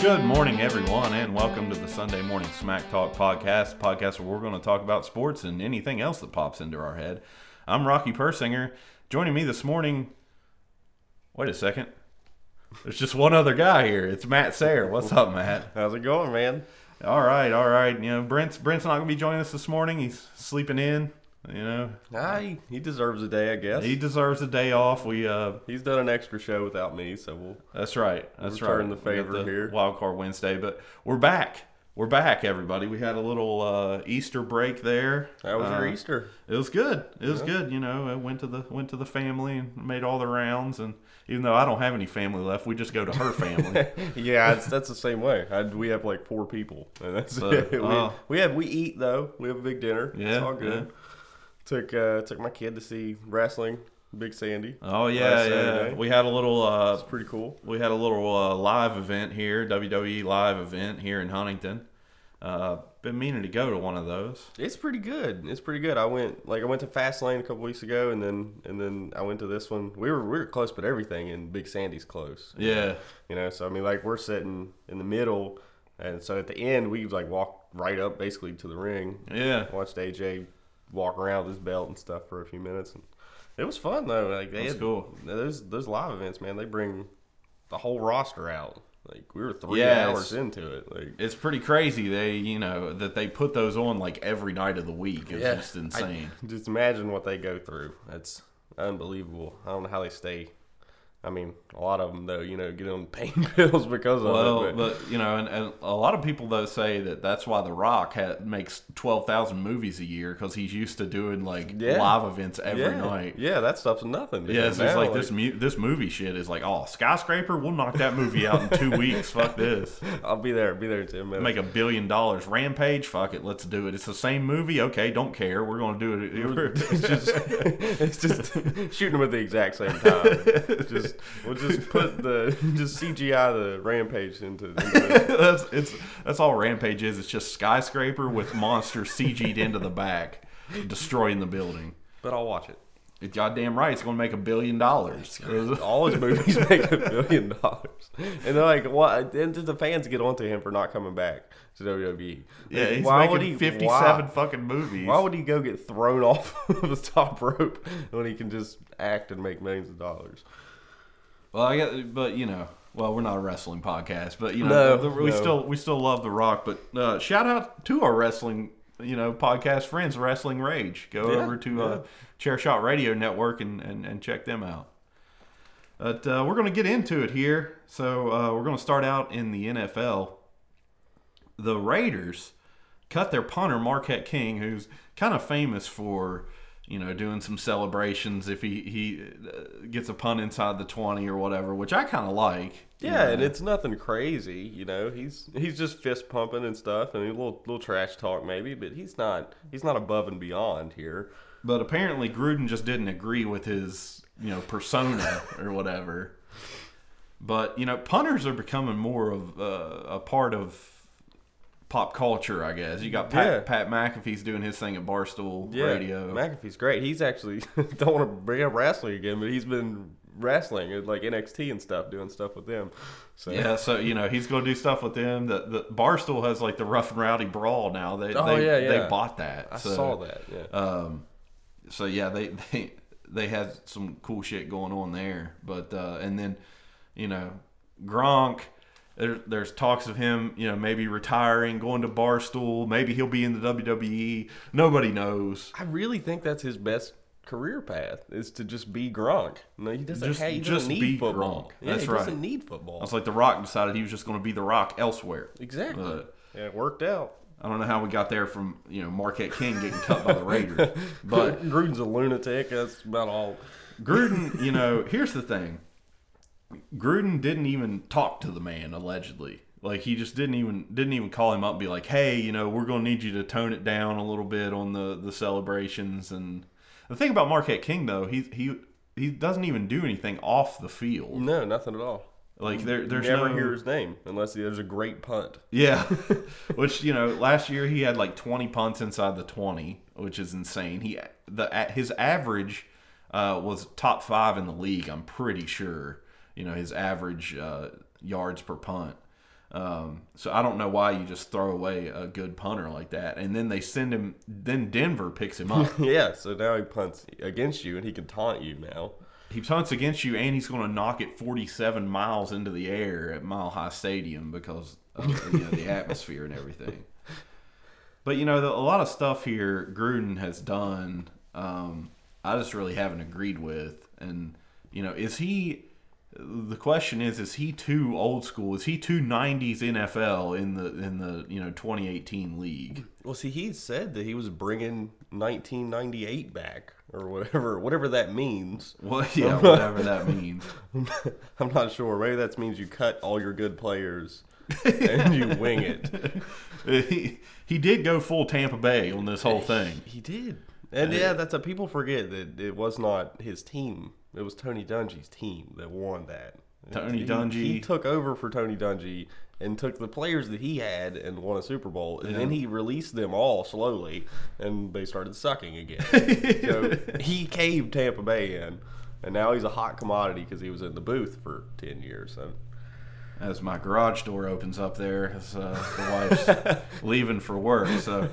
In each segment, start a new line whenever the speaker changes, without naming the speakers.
Good morning, everyone, and welcome to the Sunday Morning Smack Talk podcast where we're going to talk about sports and anything else that pops into our head. I'm Rocky Persinger. Joining me this morning, wait a second, there's just one other guy here. It's Matt Sayre. What's up, Matt?
How's it going, man?
All right. You know, Brent's not going to be joining us this morning. He's sleeping in. You know,
He deserves a day, I guess.
he deserves a day off.
He's done an extra show without me, so we'll.
That's right.
Return the favor
We got the
here.
Wild Card Wednesday, but we're back. We're back, everybody. We had a little Easter break there.
How was your Easter?
It was good. It was good. You know, I went to the family and made all the rounds. And even though I don't have any family left, we just go to her family.
Yeah, that's the same way. We have like 4 people, and that's it. We eat though. We have a big dinner.
Yeah,
it's all good.
yeah.
Took my kid to see wrestling, Big Sandy.
Oh
last
yeah.
Saturday.
We had a little.
It's pretty cool.
We had a little live event here, WWE live event here in Huntington. Been meaning to go to one of those.
It's pretty good. I went to Fastlane a couple weeks ago, and then I went to this one. We were close, but everything in Big Sandy's close.
Yeah.
You know, so I mean, like we're sitting in the middle, and so at the end we like walked right up basically to the ring.
Yeah.
Watched AJ walk around with his belt and stuff for a few minutes, and it was fun though. Like
That's cool.
Those live events, man. They bring the whole roster out. Like we were 3
Yeah,
hours into it. Like
It's pretty crazy. That they put those on like every night of the week. It's just insane.
Just imagine what they go through. That's unbelievable. I don't know how they stay. I mean, a lot of them, though, you know, get on pain pills because of it.
But you know, and a lot of people, though, say that's why The Rock makes 12,000 movies a year because he's used to doing, like, live events every night.
Yeah, that stuff's nothing.
Yeah, it's just like this movie shit is like, oh, Skyscraper, we'll knock that movie out in 2 weeks. Fuck this.
I'll be there in 10 minutes.
Make $1 billion. Rampage, fuck it, let's do it. It's the same movie. Okay, don't care. We're going to do it.
It's just shooting them at the exact same time. We'll just put just CGI the Rampage into
that's all Rampage is. It's just Skyscraper with monsters CG'd into the back, destroying the building.
But I'll watch it.
It's goddamn right. It's going to make $1 billion.
All his movies make $1 billion, and they're like, "What?" And the fans get onto him for not coming back to WWE.
Yeah, he's making 57 fucking movies.
Why would he go get thrown off of the top rope when he can just act and make millions of dollars?
Well, but you know, we're not a wrestling podcast, but you know, we still love The Rock. But shout out to our wrestling, you know, podcast friends, Wrestling Rage. Go over to Chair Shot Radio Network and check them out. But we're going to get into it here. So we're going to start out in the NFL. The Raiders cut their punter Marquette King, who's kind of famous for, you know, doing some celebrations if he gets a punt inside the 20 or whatever, which I kind of like.
Yeah, and it's nothing crazy, you know. He's just fist pumping and stuff, and a little trash talk maybe, but he's not above and beyond here.
But apparently Gruden just didn't agree with his, you know, persona or whatever. But you know, punters are becoming more of a part of pop culture, I guess. You got Pat McAfee's doing his thing at Barstool Radio.
McAfee's great. He's actually, don't want to bring up wrestling again, but he's been wrestling at like NXT and stuff, doing stuff with them. So
so you know, he's going to do stuff with them. The Barstool has like the Rough and Rowdy Brawl now. They bought that.
I saw that. Yeah.
So yeah, they had some cool shit going on there. But and then, you know, Gronk. There's talks of him, you know, maybe retiring, going to Barstool. Maybe he'll be in the WWE. Nobody knows.
I really think that's his best career path, is to just be Gronk. No, he doesn't need football.
Gronk. That's right.
He doesn't need football.
It's like The Rock decided he was just going to be The Rock elsewhere.
Exactly. Yeah, it worked out.
I don't know how we got there from, you know, Marquette King getting cut by the Raiders. But
Gruden's a lunatic. That's about all.
Gruden, you know, here's the thing. Gruden didn't even talk to the man, allegedly. Like, he just didn't even call him up and be like, hey, you know, we're going to need you to tone it down a little bit on the celebrations. And the thing about Marquette King, though, he doesn't even do anything off the field.
No, nothing at all.
Like, there's
never hear his name unless there's a great punt.
Yeah. Which, you know, last year he had like 20 punts inside the 20, which is insane. His average was top 5 in the league, I'm pretty sure. You know, his average yards per punt. So I don't know why you just throw away a good punter like that. And then they send him, then Denver picks him up.
Yeah, so now he punts against you and he can taunt you now.
He punts against you, and he's going to knock it 47 miles into the air at Mile High Stadium because of the atmosphere and everything. But, a lot of stuff here Gruden has done, I just really haven't agreed with. And, the question is he too old school? Is he too 90s NFL in the 2018 league?
Well, see, he said that he was bringing 1998 back or whatever that means.
Well, yeah, whatever that means.
I'm not sure. Maybe that means you cut all your good players and you wing it.
He did go full Tampa Bay on this whole thing.
He did. And that's what people forget, that it was not his team. It was Tony Dungy's team that won that.
Dungy.
He took over for Tony Dungy and took the players that he had and won a Super Bowl. And then he released them all slowly, and they started sucking again. So he caved Tampa Bay in, and now he's a hot commodity because he was in the booth for 10 years. So.
As my garage door opens up there, as the wife's leaving for work. So,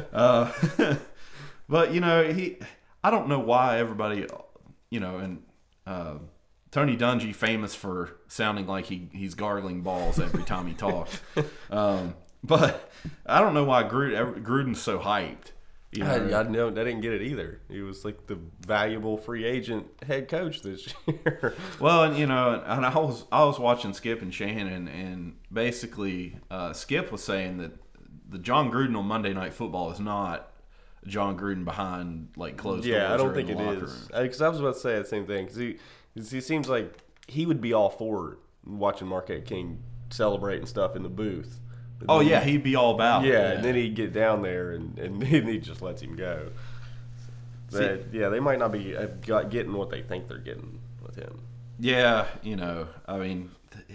but I don't know why everybody, and Tony Dungy, famous for sounding like he's gargling balls every time he talks. But I don't know why Gruden's so hyped.
I didn't get it either. He was like the valuable free agent head coach this year.
Well, and I was watching Skip and Shannon, and basically Skip was saying that the John Gruden on Monday Night Football is not John Gruden behind like closed doors.
Yeah, I don't think it is. Because I was about to say the same thing. Because he seems like he would be all for watching Marquette King celebrate and stuff in the booth.
Oh, yeah, he'd be all about it.
Yeah, and then he'd get down there, and he just lets him go. They might not be getting what they think they're getting with him.
Yeah, I mean,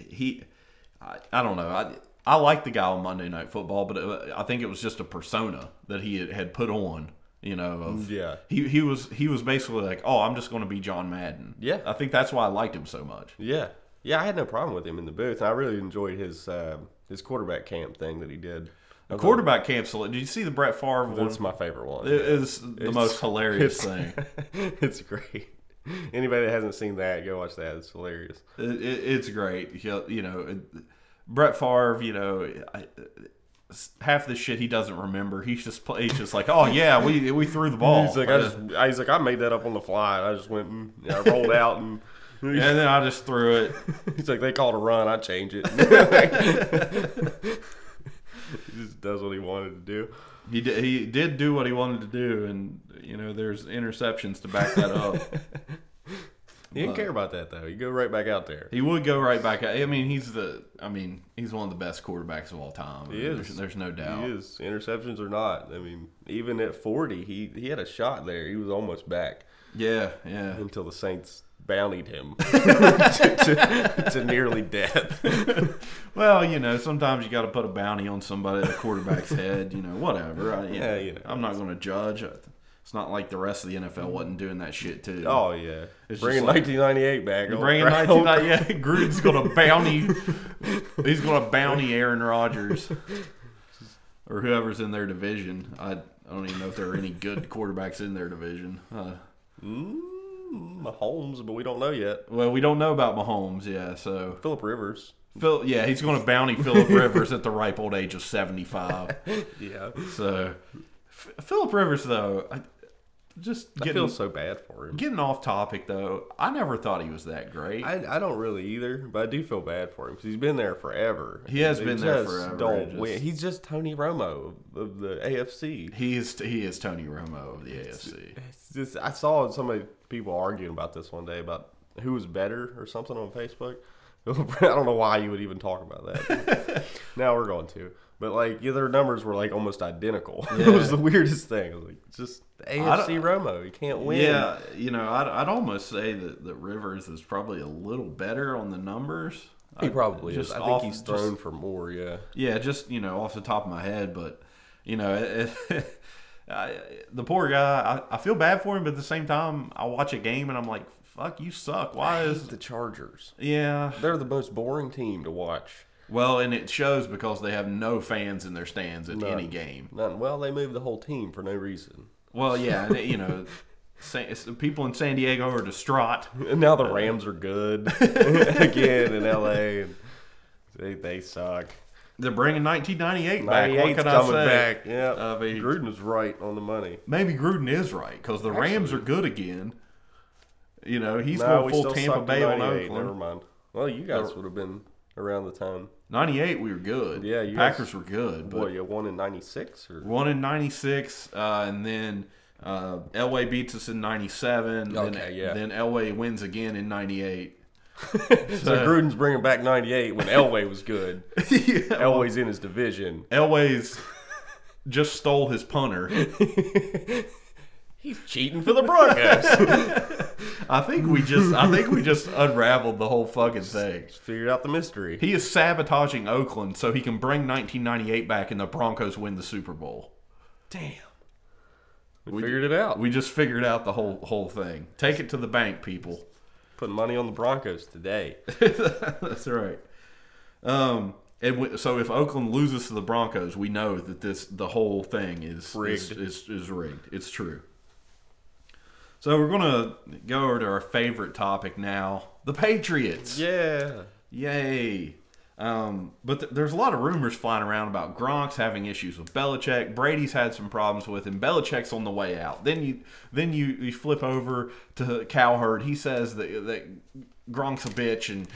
I don't know. I like the guy on Monday Night Football, but I think it was just a persona that he had put on. He was basically like, oh, I'm just going to be John Madden.
Yeah,
I think that's why I liked him so much.
Yeah, I had no problem with him in the booth, and I really enjoyed his quarterback camp thing that he did.
The quarterback camp. Did you see the Brett Favre one?
That's my favorite one.
It's the most hilarious thing.
It's great. Anybody that hasn't seen that, go watch that. It's hilarious.
It's great. Brett Favre, half the shit he doesn't remember. He's just like, oh yeah, we threw the ball.
He's like, I made that up on the fly. I just went and I rolled out and
then I just threw it.
He's like, they called a run, I change it. He just does what he wanted to do.
He did do what he wanted to do, and there's interceptions to back that up.
He didn't care about that though. He'd go right back out there.
He would go right back out. I mean, he's one of the best quarterbacks of all time.
He is.
There's no doubt.
He is. Interceptions or not. I mean, even at 40, he had a shot there. He was almost back.
Yeah.
Until the Saints bountied him to nearly death.
Well, sometimes you got to put a bounty on somebody, the quarterback's head. Whatever. I'm not going to judge. It's not like the rest of the NFL wasn't doing that shit too.
Oh yeah, bringing 1998 back.
Bringing 1998. Gruden's going to bounty. He's going to bounty Aaron Rodgers or whoever's in their division. I don't even know if there are any good quarterbacks in their division.
Mahomes, but we don't know yet.
Well, we don't know about Mahomes, yeah. So
Phillip Rivers.
He's going to bounty Phillip Rivers at the ripe old age of 75.
Yeah.
So Phillip Rivers, though, I
feel so bad for him.
Getting off topic, though, I never thought he was that great.
I don't really either, but I do feel bad for him because he's been there forever.
He has been there forever.
He's just Tony Romo of the AFC.
He is Tony Romo of the AFC.
I saw people arguing about this one day about who was better or something on Facebook. I don't know why you would even talk about that. Now we're going to. But their numbers were almost identical. Yeah. It was the weirdest thing. I was like, just AFC Romo, you can't win.
Yeah, I'd almost say that Rivers is probably a little better on the numbers.
He probably is. I think he's thrown for more. Yeah.
Yeah, just off the top of my head, but the poor guy. I feel bad for him, but at the same time, I watch a game and I'm like, fuck, you suck. Why is
the Chargers?
Yeah,
they're the most boring team to watch.
Well, and it shows because they have no fans in their stands at any game.
None. Well, they moved the whole team for no reason.
Well, yeah, and, people in San Diego are distraught.
And now the Rams are good again in L.A. And they suck.
They're bringing 1998 back. What can I say?
Back. Yeah, Gruden was right on the money.
Maybe Gruden is right because the Rams are good again. He's going full Tampa Bay on Oakland.
Never mind. Well, you guys would have been around the time.
98, we were good.
Yeah,
Packers were good.
But what, you won in 96?
Won in 96, and then Elway beats us in 97. Then Elway wins again in 98.
So Gruden's bringing back 98 when Elway was good. Elway's in his division.
Elway's just stole his punter.
He's cheating for the Broncos.
I think we just unraveled the whole fucking thing.
Just figured out the mystery.
He is sabotaging Oakland so he can bring 1998 back and the Broncos win the Super Bowl.
Damn. We figured it out.
We just figured out the whole thing. Take it to the bank, people.
Putting money on the Broncos today.
That's right. So if Oakland loses to the Broncos, we know that the whole thing is rigged. Is rigged. It's true. So we're going to go over to our favorite topic now, the Patriots.
Yeah.
Yay. But there's a lot of rumors flying around about Gronk's having issues with Belichick. Brady's had some problems with him. Belichick's on the way out. Then you flip over to Cowherd. He says that Gronk's a bitch, and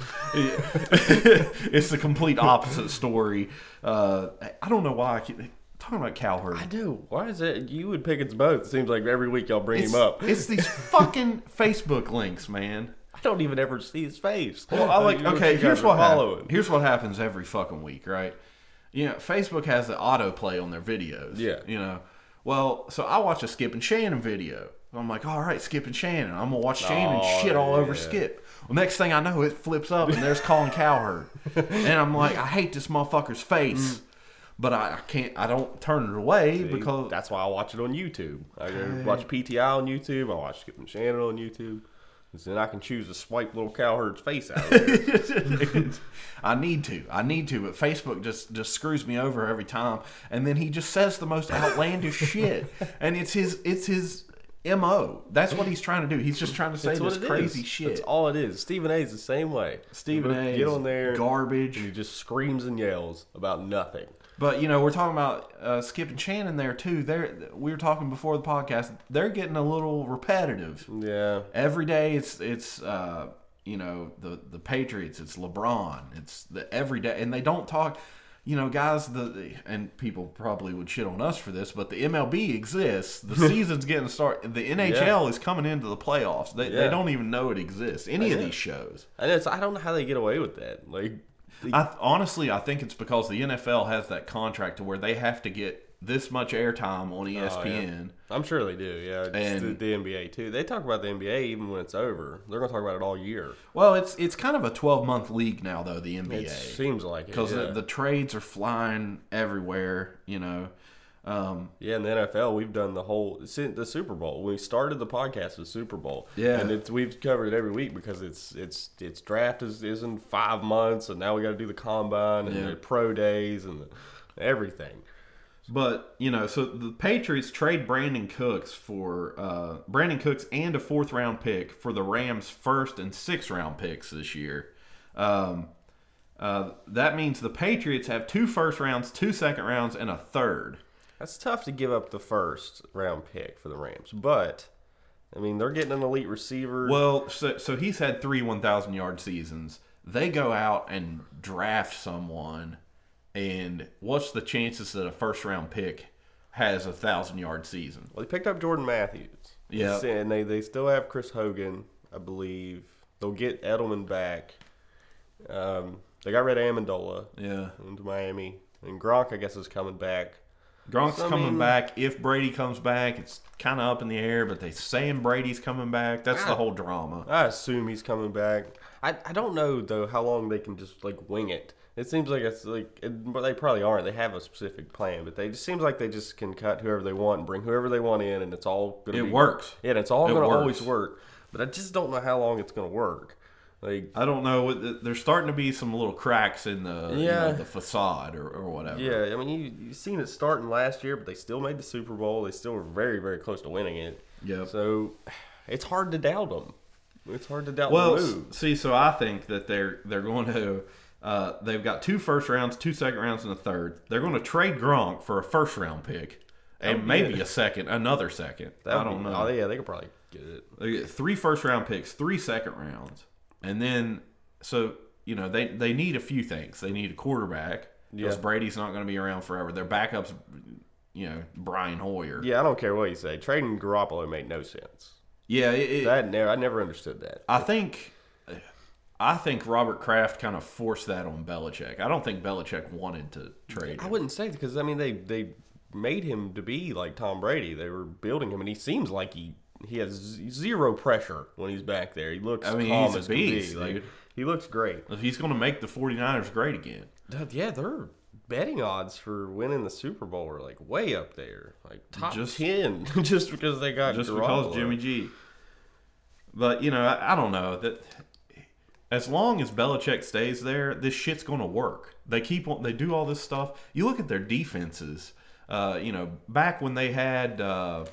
it's the complete opposite story. I don't know why I keep talking about Cowherd.
I do. Why is it you and Pickett's both? It seems like every week y'all bring him up.
It's these fucking Facebook links, man.
I don't even ever see his face.
Well, here's what happens every fucking week, right? Facebook has the autoplay on their videos.
Yeah.
Well, so I watch a Skip and Shannon video. I'm like, all right, Skip and Shannon. I'm going to watch Shannon shit all over Skip. Well, next thing I know, it flips up and there's Colin Cowherd. And I'm like, I hate this motherfucker's face. But I don't turn it away because...
That's why I watch it on YouTube. I watch PTI on YouTube. I watch Skip and Shannon on YouTube. Then I can choose to swipe little Cowherd's face out of there.
I need to, but Facebook just screws me over every time. And then he just says the most outlandish shit. And it's his MO. That's what he's trying to do. He's just trying to say this crazy shit.
That's all it is. Stephen A is the same way.
Stephen A
get on there,
garbage.
And he just screams and yells about nothing.
But, we're talking about Skip and Shannon there, too. We were talking before the podcast. They're getting a little repetitive.
Yeah.
Every day it's the Patriots. It's LeBron. It's every day. And they don't talk, guys, and people probably would shit on us for this, but the MLB exists. The season's getting started. The NHL is coming into the playoffs. They don't even know it exists. Any of these shows.
And I don't know how they get away with that.
I think it's because the NFL has that contract to where they have to get this much airtime on ESPN.
Oh, yeah. I'm sure they do, yeah. And the NBA, too. They talk about the NBA even when it's over. They're going to talk about it all year.
Well, it's kind of a 12-month league now, though, the NBA.
It seems like it,
because the trades are flying everywhere,
in the NFL, we've done the Super Bowl. When we started the podcast, the Super Bowl.
Yeah.
And we've covered it every week because it's draft is in 5 months, and now we got to do the combine and the pro days and everything.
But, so the Patriots trade Brandon Cooks and a 4th round pick for the Rams' 1st and 6th round picks this year. That means the Patriots have 2 first rounds, 2 second rounds, and a 3rd.
That's tough to give up the 1st round pick for the Rams, but they're getting an elite receiver.
Well, so he's had 3 1,000-yard seasons. They go out and draft someone, and what's the chances that a 1st round pick has a 1,000-yard season?
Well, they picked up Jordan Matthews.
Yeah,
and they still have Chris Hogan, I believe. They'll get Edelman back. They got rid of Amendola. Into Miami, and Gronk, I guess, is coming back.
Gronk's coming back. If Brady comes back, it's kind of up in the air, but they're saying Brady's coming back. That's the whole drama.
I assume he's coming back. I don't know, though, how long they can just, wing it. It seems like but they probably aren't. They have a specific plan, but it just seems like they just can cut whoever they want and bring whoever they want in, and it's all going to
works.
Yeah, and it's all going to always work. But I just don't know how long it's going to work. Like,
I don't know. There's starting to be some little cracks in the the facade or whatever.
Yeah, I mean, you've seen it starting last year, but they still made the Super Bowl. They still were very, very close to winning it.
Yeah.
So it's hard to doubt them. It's hard to doubt
the
move.
See, so I think that they're going to. They've got 2 first rounds, 2 second rounds, and a third. They're going to trade Gronk for a first round pick and maybe another second. I don't know.
Oh yeah, they could probably get it.
They get 3 first round picks, 3 second rounds, and then they need a few things. They need a quarterback because Brady's not going to be around forever. Their backup's Brian Hoyer.
Yeah, I don't care what you say. Trading Garoppolo made no sense.
Yeah,
I never understood that.
I think Robert Kraft kind of forced that on Belichick. I don't think Belichick wanted to trade him.
I wouldn't say, because I mean they made him to be like Tom Brady. They were building him, and he seems like he has zero pressure when he's back there. He looks calm
he's
as
a beast,
can be. Like, he looks great.
He's going to make the 49ers great again.
Yeah, their betting odds for winning the Super Bowl are like way up there, like top 10, just because they got
because Jimmy G. But I don't know that. As long as Belichick stays there, this shit's going to work. They do all this stuff. You look at their defenses. Back when they had, the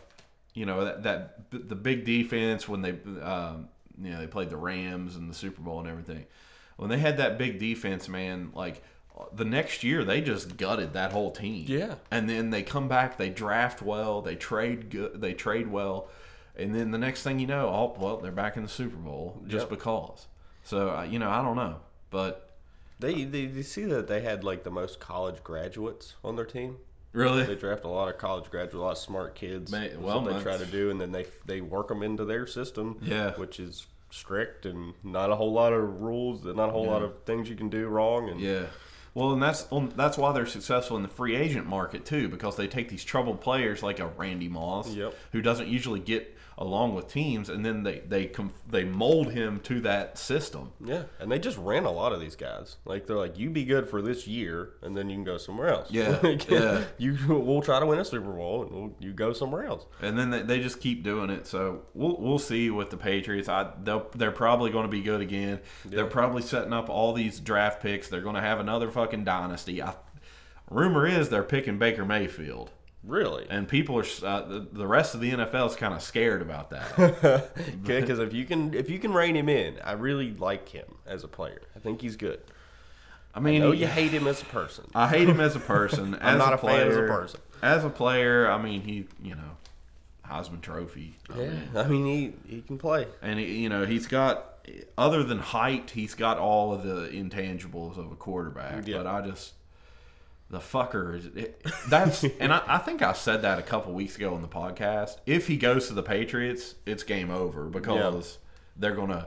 big defense when they, they played the Rams in the Super Bowl and everything. When they had that big defense, man, like the next year they just gutted that whole team.
Yeah. And
then they come back, they draft well, they trade well, and then the next thing you know, they're back in the Super Bowl just because. So, I don't know. But
they see that they had like the most college graduates on their team.
Really?
They draft a lot of college graduates, a lot of smart kids. That's what they try to do, and then they work them into their system, which is strict and not a whole lot of rules, not a whole lot of things you can do wrong. And
well, and that's why they're successful in the free agent market too, because they take these troubled players like a Randy Moss, who doesn't usually get along with teams, and then they mold him to that system.
Yeah, and they just rent a lot of these guys. Like they're like, you be good for this year, and then you can go somewhere else.
Yeah,
We'll try to win a Super Bowl, and you go somewhere else.
And then they just keep doing it. So we'll see with the Patriots. They're probably going to be good again. Yeah. They're probably setting up all these draft picks. They're going to have another fucking dynasty. Rumor is they're picking Baker Mayfield.
Really?
And people are the rest of the NFL is kind of scared about that.
Okay, because if you can rein him in, I really like him as a player. I think he's good. I know you hate him as a person.
I hate him as a person.
I'm not a fan as a person.
As a player, I mean, he Heisman Trophy.
I mean he can play,
and he's got, other than height, he's got all of the intangibles of a quarterback. Yeah. But the fucker is and I think I said that a couple weeks ago on the podcast. If he goes to the Patriots, it's game over, because they're gonna,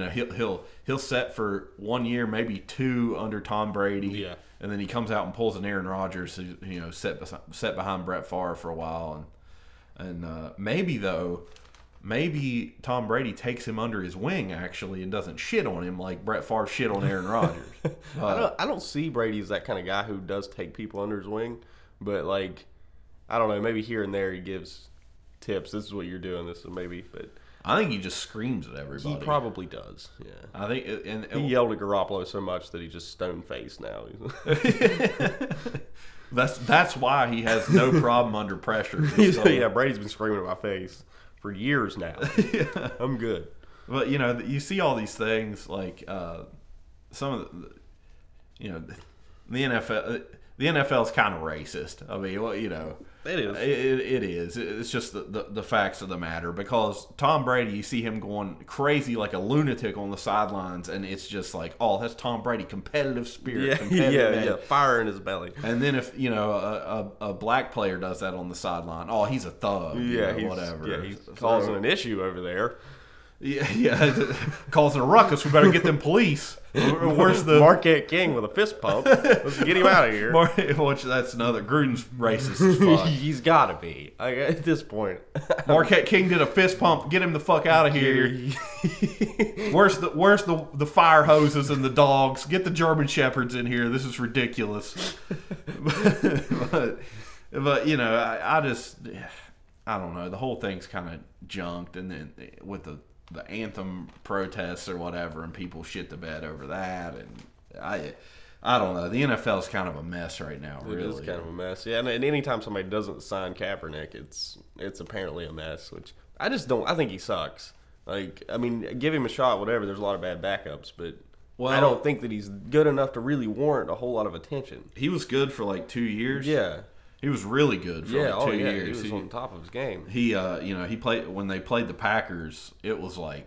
he'll set for 1 year, maybe 2 under Tom Brady, and then he comes out and pulls an Aaron Rodgers, set behind Brett Favre for a while, and maybe Tom Brady takes him under his wing, actually, and doesn't shit on him like Brett Favre shit on Aaron Rodgers.
I don't see Brady as that kind of guy who does take people under his wing, but like, I don't know, maybe here and there he gives tips. This is what you're doing. This is maybe, but
I think he just screams at everybody.
He probably does. Yeah,
I think, and
he yelled at Garoppolo so much that he's just stone faced now.
That's why he has no problem under pressure.
Yeah, Brady's been screaming in my face for years now. I'm good.
But you see all these things like some of the the NFL is kind of racist. I mean,
it is.
It is. It's just the facts of the matter, because Tom Brady, you see him going crazy like a lunatic on the sidelines, and it's just like, oh, that's Tom Brady, competitive spirit,
fire in his belly.
And then if a black player does that on the sideline, oh, he's a thug, whatever.
Yeah, he's causing an issue over there.
Yeah, causing a ruckus. We better get them police. Where's the
Marquette King with a fist pump? Let's get him out of here.
That's another Gruden's racist as fuck.
He's got to be at this point.
Marquette King did a fist pump. Get him the fuck out of here. Where's the fire hoses and the dogs? Get the German shepherds in here. This is ridiculous. but I don't know. The whole thing's kind of junked, and then with the the anthem protests or whatever, and people shit the bed over that, and I don't know. The NFL is kind of a mess right now. Really,
it is kind of a mess. Yeah, and anytime somebody doesn't sign Kaepernick, it's apparently a mess. Which I just don't. I think he sucks. Like, I mean, give him a shot, whatever. There's a lot of bad backups, but I don't think that he's good enough to really warrant a whole lot of attention.
He was good for like 2 years.
Yeah.
He was really good for like 2 years.
He was on top of his game.
He, he played when they played the Packers. It was like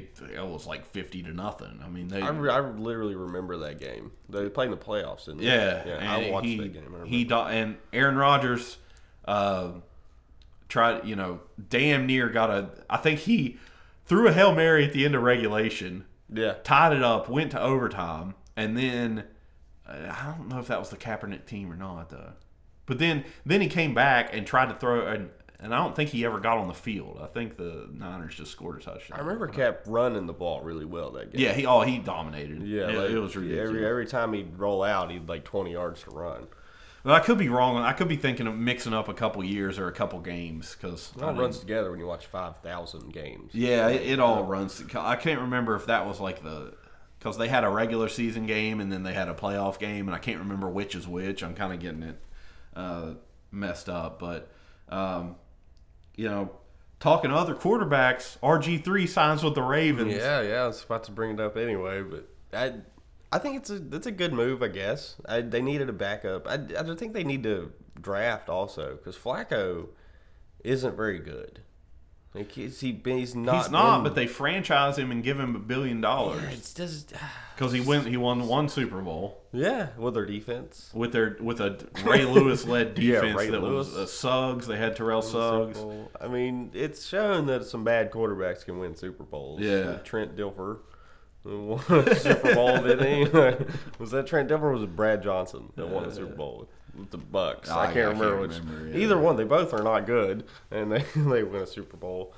50-0. I mean,
I literally remember that game. They played in the playoffs, didn't they?
Yeah,
I watched that game.
And Aaron Rodgers tried, damn near I think he threw a Hail Mary at the end of regulation.
Yeah,
tied it up, went to overtime, and then I don't know if that was the Kaepernick team or not, though. But then he came back and tried to throw, and I don't think he ever got on the field. I think the Niners just scored a touchdown.
I remember Cap running the ball really well that game.
Yeah, he dominated.
Yeah,
it was ridiculous.
Every time he'd roll out, he'd like 20 yards to run.
Well, I could be wrong. I could be thinking of mixing up a couple years or a couple games because
it all runs together when you watch 5,000 games.
Yeah, it all runs. I can't remember if that was like because they had a regular season game and then they had a playoff game, and I can't remember which is which. I'm kind of getting it messed up, but talking to other quarterbacks, RG3 signs with the Ravens.
Yeah, I was about to bring it up anyway, but I think it's a good move, I guess. They needed a backup. I think they need to draft also because Flacco isn't very good. Like he's not.
But they franchise him and give him $1 billion.
Yeah, it's just
because he won one Super Bowl.
Yeah, with their defense.
With a Ray Lewis led defense was Suggs. They had Terrell Suggs.
I mean, it's shown that some bad quarterbacks can win Super Bowls.
Yeah,
Trent Dilfer won a Super Bowl, didn't he? Was that Trent Dilfer or was it Brad Johnson that won the Super Bowl with the Bucks? I can't remember which. Yeah. Either one. They both are not good, and they win a Super Bowl.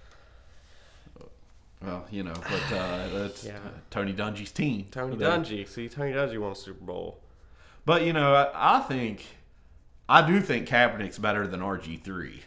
Well, but that's Tony Dungy's team.
Tony Dungy won a Super Bowl.
But I do think Kaepernick's better than RG3.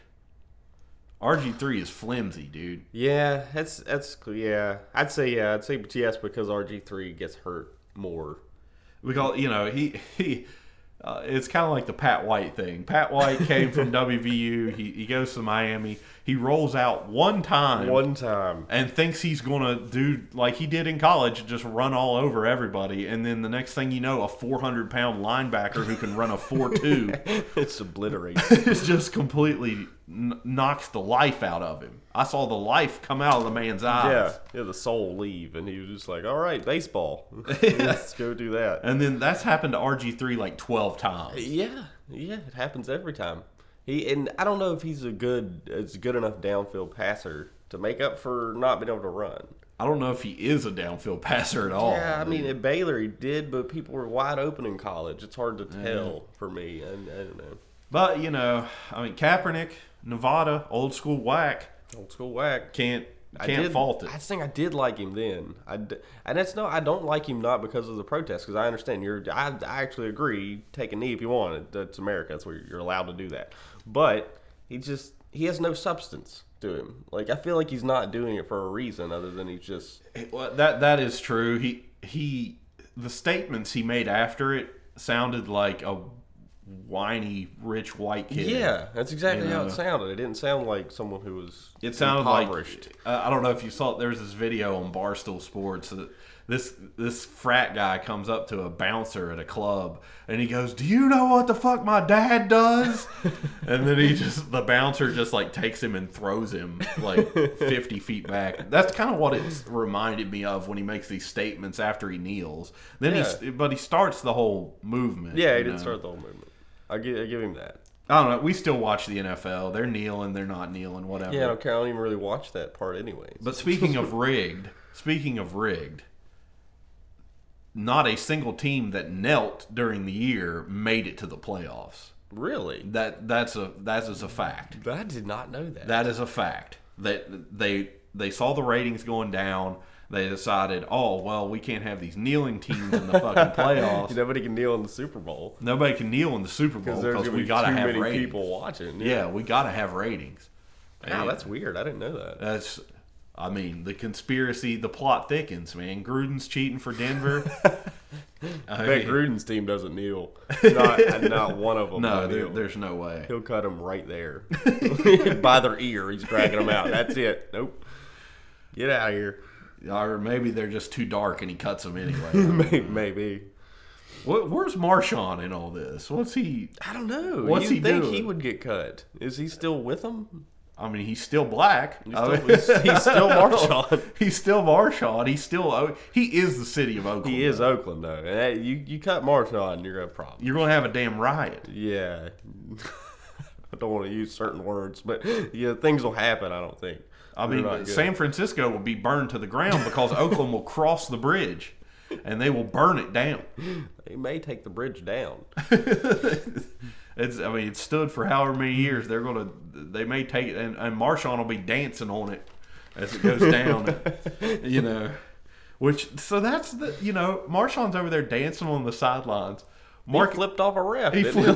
RG3 is flimsy, dude.
Yeah, that's yeah. I'd say yes because RG3 gets hurt more.
Because he it's kind of like the Pat White thing. Pat White came from WVU. He goes to Miami. He rolls out one time, and thinks he's gonna do like he did in college, just run all over everybody. And then the next thing you know, a 400-pound linebacker who can run a 4.2,
it's obliterates.
It's just completely knocks the life out of him. I saw the life come out of the man's eyes.
Yeah, the soul leave, and he was just like, "All right, baseball, let's go do that."
And then that's happened to RG3 like 12 times.
Yeah, it happens every time. And I don't know if he's a good enough downfield passer to make up for not being able to run.
I don't know if he is a downfield passer at all.
Yeah, I mean at Baylor he did, but people were wide open in college. It's hard to tell for me. I don't know. But
Kaepernick, Nevada, old school whack. Can't fault it.
I think I did like him then. I don't like him not because of the protests, because I understand I actually agree. Take a knee if you want. That's America. That's where you're allowed to do that. But he has no substance to him. Like I feel like he's not doing it for a reason other than he's just.
Well, that is true. The statements he made after it sounded like a whiny rich white kid.
Yeah, that's exactly how it sounded. It didn't sound like someone who was
impoverished. Like I don't know if you saw it. There's this video on Barstool Sports that this frat guy comes up to a bouncer at a club and he goes, "Do you know what the fuck my dad does?" And then the bouncer just like takes him and throws him like 50 feet back. That's kind of what it reminded me of when he makes these statements after he kneels. Then he starts the whole movement.
Yeah, he did start the whole movement. I give him that.
I don't know. We still watch the NFL. They're kneeling. They're not kneeling. Whatever.
Yeah, I don't care. I don't even really watch that part anyways.
But speaking of rigged, not a single team that knelt during the year made it to the playoffs.
Really?
That's a fact.
I did not know that.
That is a fact. That they saw the ratings going down. They decided, we can't have these kneeling teams in the fucking playoffs.
Nobody can kneel in the Super Bowl.
Nobody can kneel in the Super Bowl because we got to have ratings.
People watching.
Yeah, we got to have ratings.
Wow, that's weird. I didn't know that.
I mean, the conspiracy, the plot thickens, man. Gruden's cheating for Denver.
I bet Gruden's team doesn't kneel. Not one of them.
No, there's no way.
He'll cut them right there. By their ear, he's dragging them out. That's it. Nope. Get out of here.
Or maybe they're just too dark and he cuts them anyway.
Maybe.
Where's Marshawn in all this? What's he?
I don't know.
What's he doing?
He would get cut? Is he still with them?
I mean, he's still black.
He's still Marshawn.
He's still Marshawn. He is the city of Oakland.
He is Oakland, though. And you cut Marshawn, you're going to problem.
You're going to have a damn riot.
Yeah. I don't want to use certain words, but yeah, things will happen, I don't think.
I mean, San Francisco will be burned to the ground because Oakland will cross the bridge and they will burn it down.
They may take the bridge down.
It stood for however many years. They may take it, and Marshawn will be dancing on it as it goes down. So that's Marshawn's over there dancing on the sidelines.
He flipped off a ref.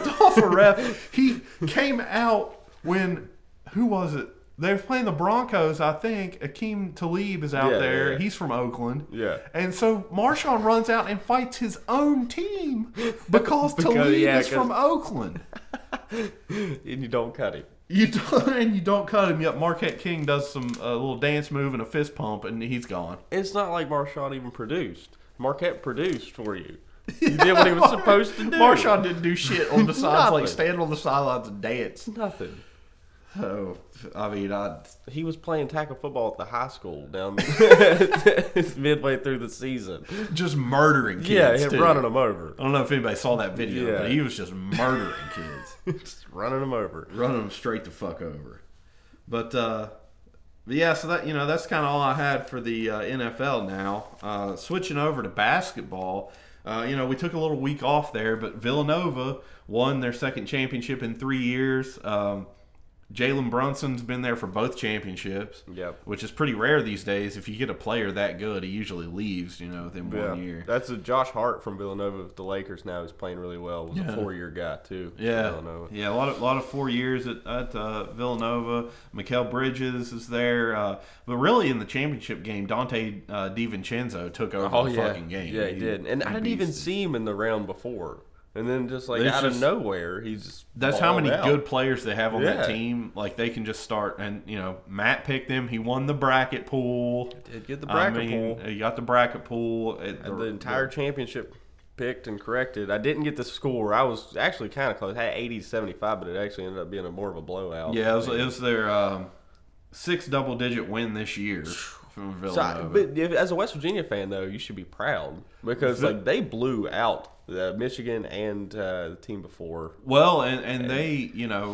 He came out when, who was it? They were playing the Broncos, I think. Akeem Talib is out there. Yeah. He's from Oakland.
Yeah.
And so Marshawn runs out and fights his own team because Talib is from Oakland.
And you don't cut him.
You don't cut him. Yet Marquette King does a little dance move and a fist pump, and he's gone.
It's not like Marshawn even produced. Marquette produced for you. He did what he was supposed to do.
Marshawn didn't do shit on the sides, like stand on the sidelines and dance.
Nothing.
Oh, I mean,
he was playing tackle football at the high school down midway through the season.
Just murdering kids.
Yeah, running them over.
I don't know if anybody saw that video, but he was just murdering kids.
Just running them over.
Running them straight the fuck over. But yeah, so that's kind of all I had for the NFL now. Switching over to basketball, we took a little week off there, but Villanova won their second championship in 3 years. Jalen Brunson's been there for both championships, which is pretty rare these days. If you get a player that good, he usually leaves, within 1 year.
That's Josh Hart from Villanova with the Lakers now. Who's playing really well. Was a 4-year guy too.
Yeah, a lot of 4 years at Villanova. Mikal Bridges is there, but really in the championship game, Dante DiVincenzo took over the fucking game.
Yeah, he did, and I didn't even see him in the round before. And then just out of nowhere, he's
that's how many good players they have on that team. Like they can just start, and Matt picked him. He won the bracket pool.
He did get the bracket pool.
He got the bracket pool.
The entire championship picked and corrected. I didn't get the score. I was actually kind of close. I had 80-75, but it actually ended up being more of a blowout.
Yeah, it was their sixth double-digit win this year.
But as a West Virginia fan, though, you should be proud because they blew out Michigan and the team before.
Well, and they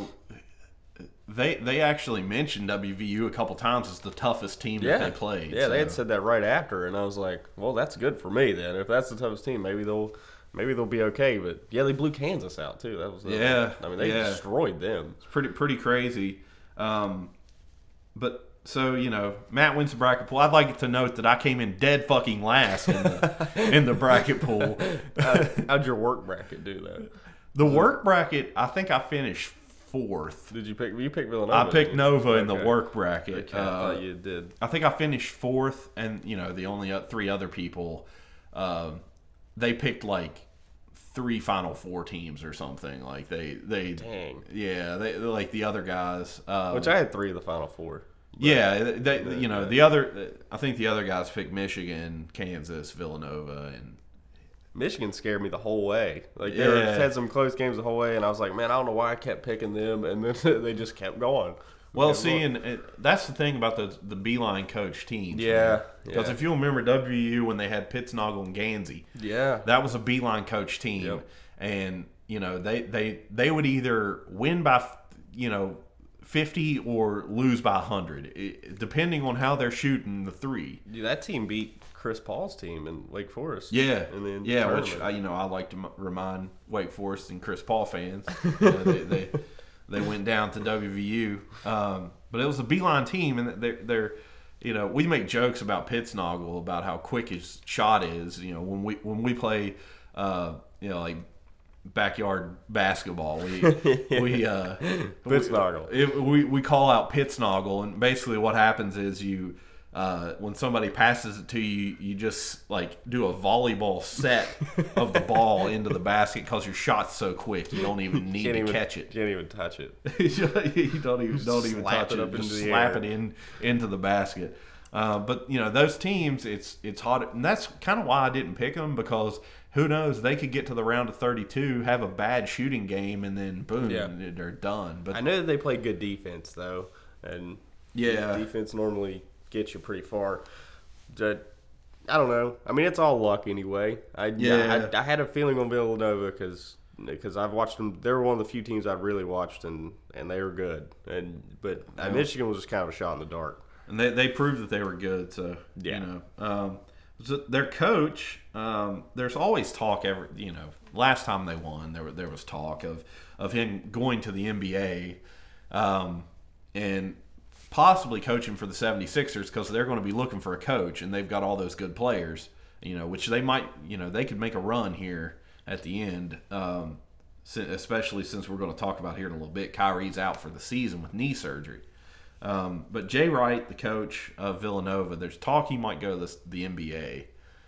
they actually mentioned WVU a couple times as the toughest team that they played.
Yeah, they had said that right after, and I was like, well, that's good for me then. If that's the toughest team, maybe they'll be okay. But yeah, they blew Kansas out too. That was they destroyed them.
It's pretty crazy. But. So, Matt wins the bracket pool. I'd like to note that I came in dead fucking last in the bracket pool.
How'd your work bracket do that?
The work bracket, I think I finished fourth.
Did you pick Villanova?
I picked Nova in the work bracket.
Okay, I thought you did.
I think I finished fourth, and, the only three other people, they picked, like, 3 Final Four teams or something. Like, they
Dang.
Yeah, they like the other guys.
Which I had 3 of the Final Four.
The other. I think the other guys picked Michigan, Kansas, Villanova, and
Michigan scared me the whole way. Like they had some close games the whole way, and I was like, man, I don't know why I kept picking them, and then they just kept going.
Well, and that's the thing about the Beeline coach teams.
Yeah,
because if you remember WU when they had Pittsnogle and Gansey, that was a Beeline coach team, and they would either win by 50 or lose by 100, depending on how they're shooting the three.
Dude, that team beat Chris Paul's team in Wake Forest.
Yeah, which I like to remind Wake Forest and Chris Paul fans, they went down to WVU, but it was a Beeline team, and they're we make jokes about Pittsnogle about how quick his shot is. When we play, like backyard basketball, we
Pittsnogle.
We call out Pittsnogle, and basically what happens is you when somebody passes it to you, you just like do a volleyball set of the ball into the basket because your shot's so quick you don't even need to catch it.
You can't even touch it.
You don't even touch it. Just slap it into the basket. But those teams, it's hard, and that's kind of why I didn't pick them, because who knows, they could get to the round of 32, have a bad shooting game, and then boom, they're done. But
I know that they play good defense though, and defense normally gets you pretty far. I don't know. I mean, it's all luck anyway. I had a feeling on Villanova because I've watched them. They were one of the few teams I've really watched, and they were good. But Michigan was just kind of a shot in the dark.
And they proved that they were good. So so their coach. There's always talk. Last time they won, there was talk of him going to the NBA, and possibly coaching for the 76ers, because they're going to be looking for a coach, and they've got all those good players, which they might, they could make a run here at the end, especially since we're going to talk about here in a little bit. Kyrie's out for the season with knee surgery. But Jay Wright, the coach of Villanova, there's talk he might go to the NBA.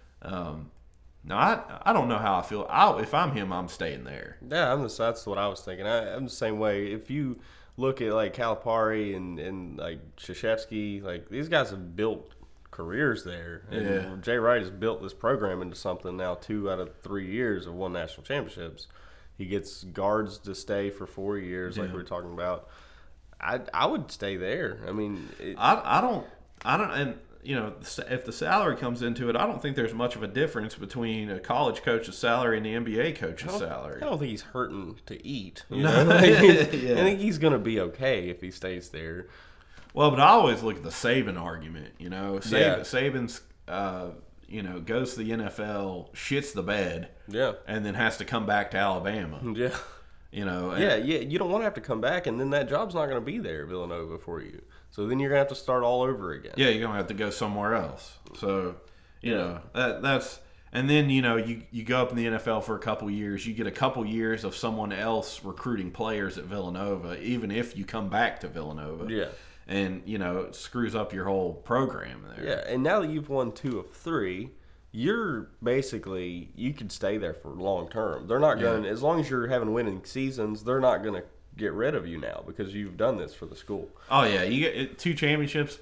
Now, I don't know how I feel. If I'm him, I'm staying there.
Yeah, that's what I was thinking. I'm the same way. If you look at like Calipari and like Krzyzewski, like these guys have built careers there. And Jay Wright has built this program into something now. 2 out of 3 years of won national championships. He gets guards to stay for 4 years, like we were talking about. I would stay there. I mean,
I don't, and if the salary comes into it, I don't think there's much of a difference between a college coach's salary and the NBA coach's salary.
I don't think he's hurting to eat. I think he's going to be okay if he stays there.
Well, but I always look at the Saban argument. Saban's goes to the NFL, shits the bed, and then has to come back to Alabama.
Yeah. You don't want to have to come back, and then that job's not going to be there, Villanova, for you. So then you're going to have to start all over again.
Yeah, you're going to have to go somewhere else. So, that's – and then, you go up in the NFL for a couple years. You get a couple years of someone else recruiting players at Villanova, even if you come back to Villanova.
Yeah.
And, it screws up your whole program there.
Yeah, and now that you've won 2 of 3 – you're basically, you could stay there for long term. They're not going to, as long as you're having winning seasons, they're not going to get rid of you now because you've done this for the school.
Oh, yeah. You get 2 championships,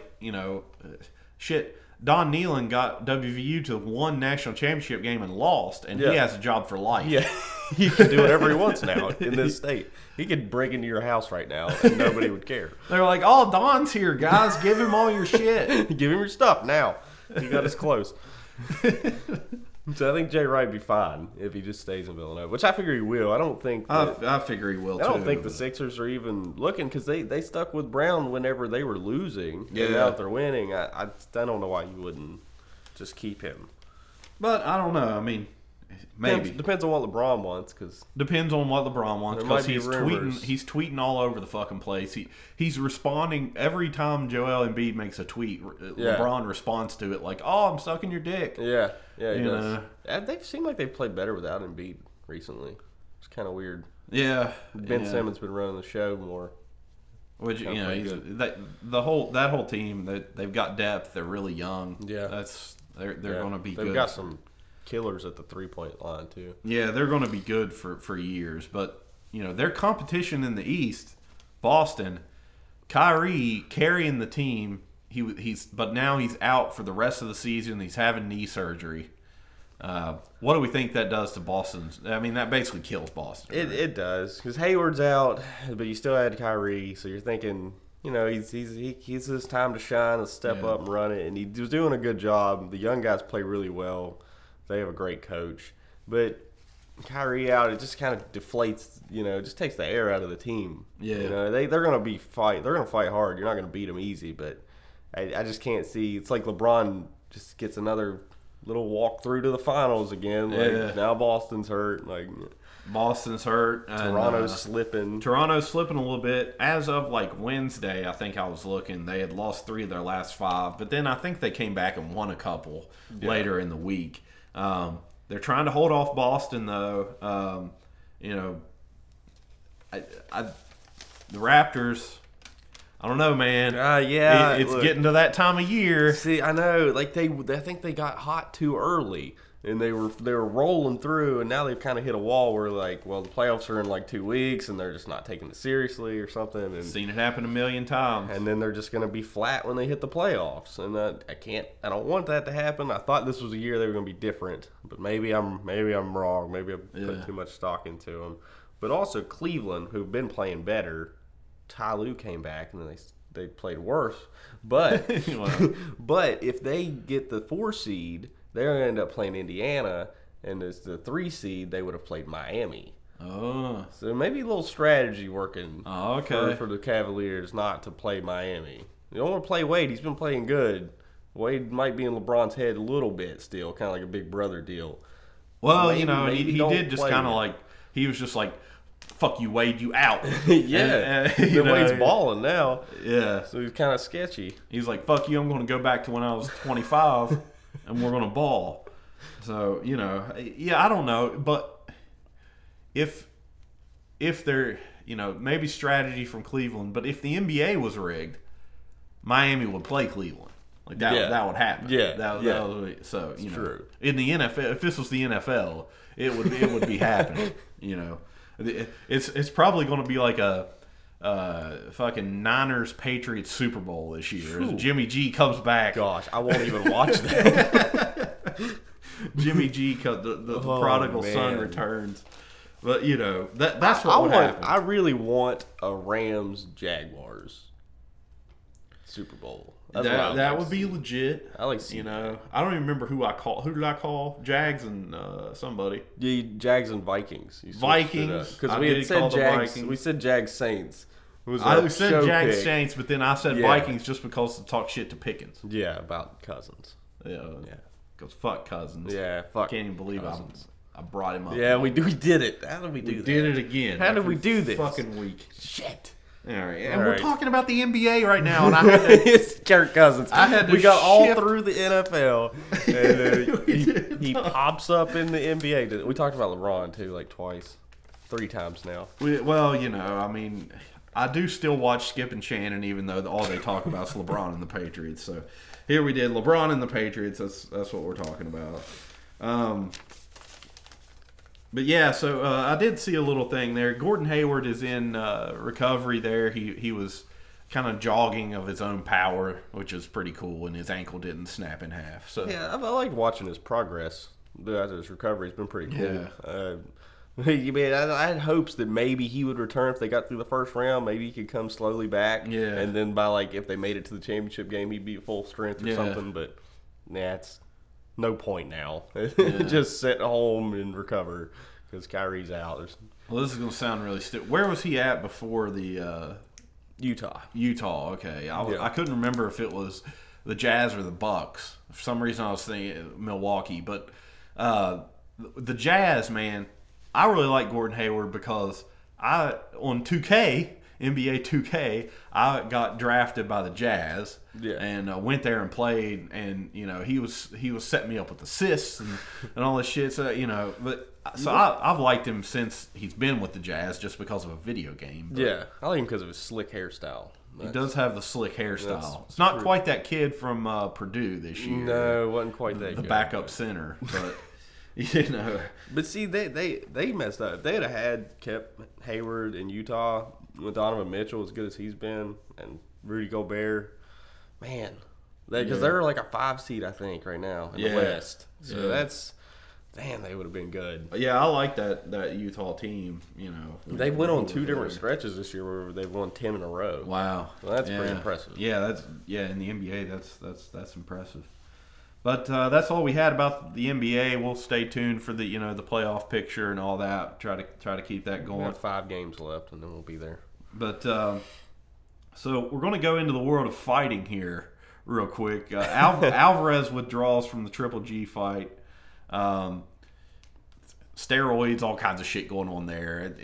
shit. Don Nehlen got WVU to 1 national championship game and lost, and he has a job for life.
Yeah. He can do whatever he wants now in this state. He could break into your house right now and nobody would care.
They're like, oh, Don's here, guys. Give him all your shit.
Give him your stuff now. He got us close. So I think Jay Wright would be fine if he just stays in Villanova, which I figure he will. I don't think
I figure he will too.
I don't think the Sixers are even looking, because they stuck with Brown whenever they were losing.
Yeah.
And now that they're winning, I don't know why you wouldn't just keep him.
But I don't know. I mean, maybe
depends on what LeBron wants.
Depends on what LeBron wants, because he's tweeting all over the fucking place. He's responding every time Joel Embiid makes a tweet. LeBron responds to it like, "Oh, I'm sucking your dick."
Yeah, he does. They seem like they've played better without Embiid recently. It's kind of weird.
Yeah,
Ben Simmons been running the show more.
Which that whole team, they've got depth. They're really young.
Yeah,
they're going to be good.
They've got some killers at the 3-point line too.
Yeah, they're going to be good for years. But their competition in the East, Boston, Kyrie carrying the team. But now he's out for the rest of the season. He's having knee surgery. What do we think that does to Boston? I mean, that basically kills Boston. Right?
It does, because Hayward's out, but you still had Kyrie, so you're thinking, he's his time to shine, to step up and run it, and he was doing a good job. The young guys play really well. They have a great coach, but Kyrie out, it just kind of deflates. Just takes the air out of the team.
Yeah,
they're going to fight. They're going to fight hard. You're not going to beat them easy, but I just can't see. It's like LeBron just gets another little walk through to the finals again. Now Boston's hurt.
Boston's hurt.
Toronto's slipping.
Toronto's slipping a little bit. As of Wednesday, I think I was looking, they had lost 3 of their last 5. But then I think they came back and won a couple later in the week. They're trying to hold off Boston, though. The Raptors, I don't know, man.
Yeah,
it's getting to that time of year.
See, I know. Like I think they got hot too early, and they were rolling through, and now they've kind of hit a wall where like, well, the playoffs are in like 2 weeks, and they're just not taking it seriously or something. And
seen it happen a million times.
And then they're just going to be flat when they hit the playoffs, and I don't want that to happen. I thought this was a year they were going to be different, but maybe I'm wrong. Maybe I put too much stock into them. But also Cleveland, who've been playing better. Ty Lue came back, and then they played worse. But but if they get the 4 seed, they're going to end up playing Indiana, and as the 3 seed, they would have played Miami.
Oh.
So maybe a little strategy working
for
the Cavaliers not to play Miami. You don't want to play Wade. He's been playing good. Wade might be in LeBron's head a little bit still, kind of like a big brother deal.
Well, maybe he did just kind of like, he was just like, fuck you, Wade, you out.
Yeah. And Wade's balling now.
Yeah.
So he's kind of sketchy.
He's like, fuck you, I'm going to go back to when I was 25 and we're going to ball. So, I don't know. But if they're, maybe strategy from Cleveland, but if the NBA was rigged, Miami would play Cleveland. Like that would happen.
Yeah.
That would, so,
true.
In the NFL, if this was the NFL, it would be happening, It's probably going to be like a fucking Niners Patriots Super Bowl this year. As Jimmy G comes back.
Gosh, I won't even watch that.
Jimmy G, the prodigal son returns. But that's what would happen.
I really want a Rams Jaguars Super Bowl.
That would be legit.
I like seeing
I don't even remember who I call. Who did I call? Jags and somebody.
Yeah, Jags and Vikings.
Vikings.
Because we had said Jags. We said Jags Saints.
I said Jags Saints, but then I said Vikings just because to talk shit to Pickens.
Yeah, about Cousins.
Yeah. Because fuck Cousins.
Yeah, fuck.
Can't even believe I brought him up.
Yeah, we did it. How did we do that?
We did it again.
How did we do this?
Fucking week.
Shit.
All right, and we're talking about the NBA right now, and
it's Kirk Cousins. We got all through the NFL, and he pops up in the NBA. We talked about LeBron too, like twice, 3 times now.
I do still watch Skip and Shannon, even though all they talk about is LeBron and the Patriots. So here we did LeBron and the Patriots. That's what we're talking about. But yeah, so I did see a little thing there. Gordon Hayward is in recovery there. He was kind of jogging of his own power, which is pretty cool, and his ankle didn't snap in half. So
yeah, I like watching his progress after his recovery. It's been pretty cool.
Yeah.
I had hopes that maybe he would return if they got through the first round. Maybe he could come slowly back.
Yeah.
And then by if they made it to the championship game, he'd be at full strength or something. But it's no point now. Just sit home and recover because Kyrie's out.
Well, this is going to sound really stupid. Where was he at before the
Utah?
Utah. Okay, I couldn't remember if it was the Jazz or the Bucks. For some reason, I was thinking Milwaukee. But the Jazz, man, I really like Gordon Hayward because on 2K. NBA 2K, I got drafted by the Jazz and went there and played, and he was setting me up with assists and all this shit. So I've liked him since he's been with the Jazz just because of a video game.
But I like him because of his slick hairstyle.
He does have the slick hairstyle. It's not quite that kid from Purdue this year.
No, it wasn't quite that.
The
good.
Backup center, but.
But see, they messed up. If they had kept Hayward in Utah with Donovan Mitchell as good as he's been and Rudy Gobert, man, because they're like a 5 seed I think right now in the West. So they would have been good.
Yeah, I like that Utah team.
They went on 2 different stretches this year where they've won 10 in a row.
Wow,
so that's pretty impressive.
Yeah, in the NBA that's impressive. But that's all we had about the NBA. We'll stay tuned for the the playoff picture and all that. Try to keep that going.
We have 5 games left, and then we'll be there.
But so we're going to go into the world of fighting here real quick. Alvarez withdraws from the Triple G fight. Steroids, all kinds of shit going on there.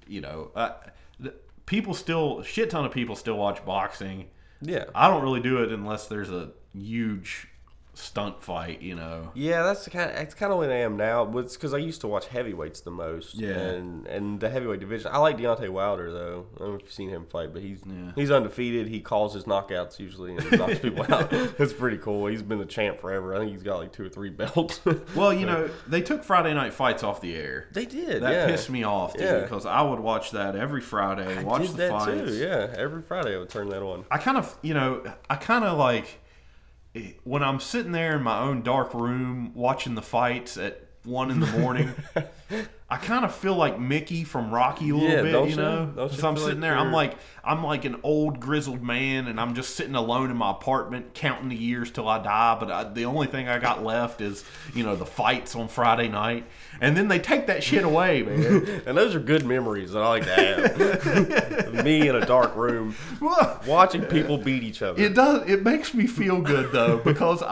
Shit ton of people still watch boxing.
Yeah,
I don't really do it unless there's a huge stunt fight, you know.
Yeah, that's kind of what I am now. It's because I used to watch heavyweights the most.
Yeah.
And the heavyweight division. I like Deontay Wilder though. I don't know if you've seen him fight, but he's undefeated. He calls his knockouts usually and knocks people out. It's pretty cool. He's been the champ forever. I think he's got like 2 or 3 belts.
Well, you know, they took Friday Night Fights off the air.
They did.
That pissed me off, dude, because I would watch that every Friday. Watch the fights.
Too. Yeah, every Friday I would turn that on.
I kind of like. When I'm sitting there in my own dark room watching the fights at 1 a.m, I kind of feel like Mickey from Rocky a little bit, you know? Because I'm sitting there, I'm like an old grizzled man, and I'm just sitting alone in my apartment counting the years till I die. But the only thing I got left is, you know, the fights on Friday night, and then they take that shit away, man.
And those are good memories that I like to have. Me in a dark room watching people beat each other.
It does. It makes me feel good though, because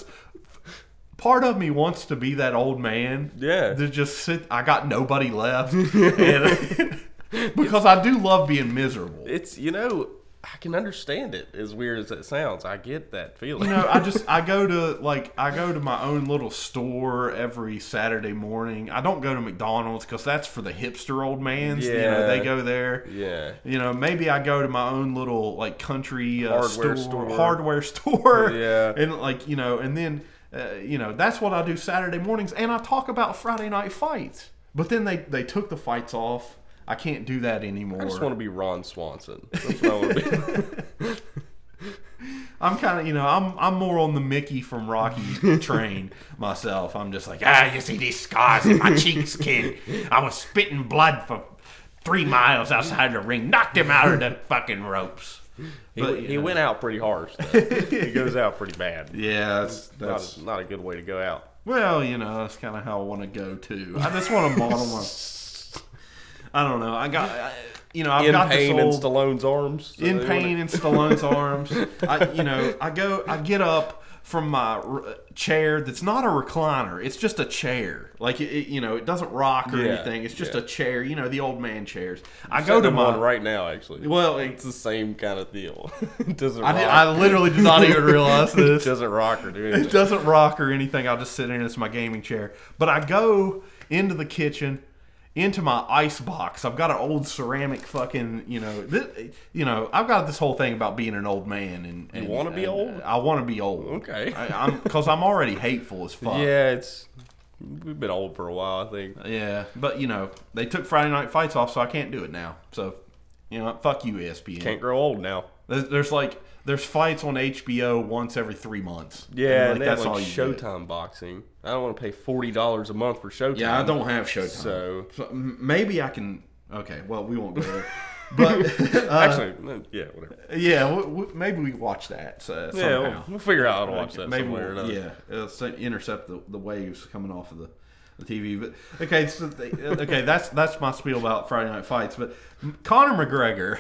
part of me wants to be that old man.
Yeah.
To just sit. I got nobody left. And, because I do love being miserable.
It's, you know, I can understand it, as weird as it sounds. I get that feeling.
You know, I go to my own little store every Saturday morning. I don't go to McDonald's because that's for the hipster old mans.
Yeah.
You know, they go there.
Yeah.
You know, maybe I go to my own little like country
hardware
store.
Yeah.
And like, you know, and then you know, that's what I do Saturday mornings, and I talk about Friday night fights. But then they took the fights off. I can't do that anymore.
I just want to be Ron Swanson. That's what I want to be.
I'm kind of, you know, I'm more on the Mickey from Rocky train myself. I'm just like, you see these scars in my cheeks, kid. I was spitting blood for 3 miles outside the ring. Knocked him out of the fucking ropes.
He went out pretty harsh, though. He goes out pretty bad.
Yeah,
that's not a good way to go out.
Well, you know, that's kind of how I want to go, too. I just want to model my... I don't know. I've got
in
pain
in Stallone's arms.
In pain in Stallone's arms. I get up from my chair that's not a recliner. It's just a chair. Like, you know, it doesn't rock or anything. It's just a chair. You know, the old man chairs. I go to
one right now, actually.
Well,
it's the same kind of deal. It doesn't
rock. I literally did not even realize this.
It doesn't rock or do anything.
It doesn't rock or anything. I'll just sit in it. It's my gaming chair. But I go into the kitchen, into my ice box. I've got an old ceramic fucking, I've got this whole thing about being an old man. And
you want to be old?
I want to be old.
Okay.
Because I'm already hateful as fuck.
Yeah, we've been old for a while, I think.
Yeah, but, you know, they took Friday Night Fights off, so I can't do it now. So, you know, fuck you, ESPN.
Can't grow old now.
There's fights on HBO once every 3 months.
Yeah, and that's all Showtime boxing. I don't want to pay $40 a month for Showtime.
Yeah, I don't have Showtime. So maybe I can. Okay, well, we won't go there. But
actually, yeah, whatever.
Yeah, maybe we watch that somehow.
Yeah, we'll figure out how to watch that
maybe
somewhere or another.
Yeah, it'll intercept the waves coming off of the TV. But okay, so that's my spiel about Friday Night Fights. But Conor McGregor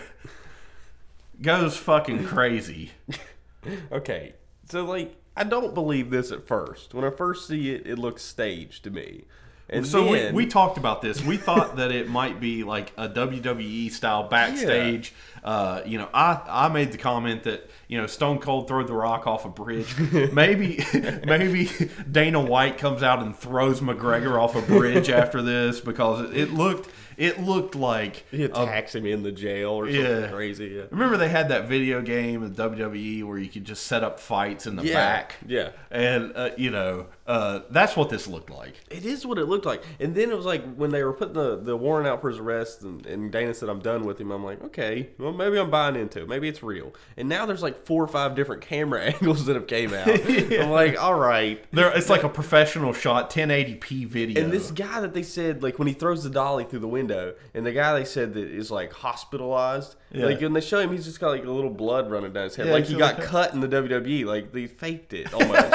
goes fucking crazy.
Okay, so like, I don't believe this at first. When I first see it, it looks staged to me. And
so we talked about this. We thought that it might be like a WWE style backstage. Yeah. I made the comment that, Stone Cold threw The Rock off a bridge. maybe Dana White comes out and throws McGregor off a bridge after this, because it looked like
he attacks him in the jail or something crazy. Yeah.
Remember they had that video game in WWE where you could just set up fights in the back?
Yeah.
And, that's what this looked like.
It is what it looked like. And then it was like when they were putting the warrant out for his arrest and Dana said, I'm done with him. I'm like, okay, well, maybe I'm buying into it. Maybe it's real. And now there's like 4 or 5 different camera angles that have came out. I'm like, all right.
It's like a professional shot, 1080p video.
And this guy that they said, like, when he throws the dolly through the window, and the guy they said that is like hospitalized, like when they show him, he's just got like a little blood running down his head, like he got cut in the WWE, like they faked it almost.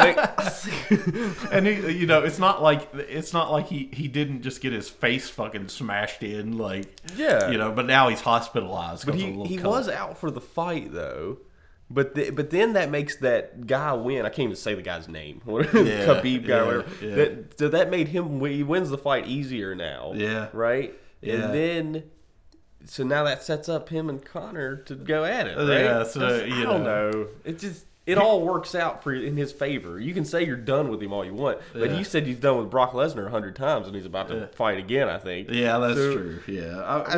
And it's not like he didn't just get his face fucking smashed in, like, but now he's hospitalized.
But he was out for the fight though. But then that makes that guy win. I can't even say the guy's name. Khabib guy, whatever.
Yeah.
So that made him. He wins the fight easier now.
Yeah.
Right.
Yeah.
And then, so now that sets up him and Conor to go at it. Right?
Yeah. So
I don't know. It just. it all works out in his favor. You can say you're done with him all you want, but you said he's done with Brock Lesnar 100 times, and he's about to fight again, I think.
Yeah, that's true. Yeah.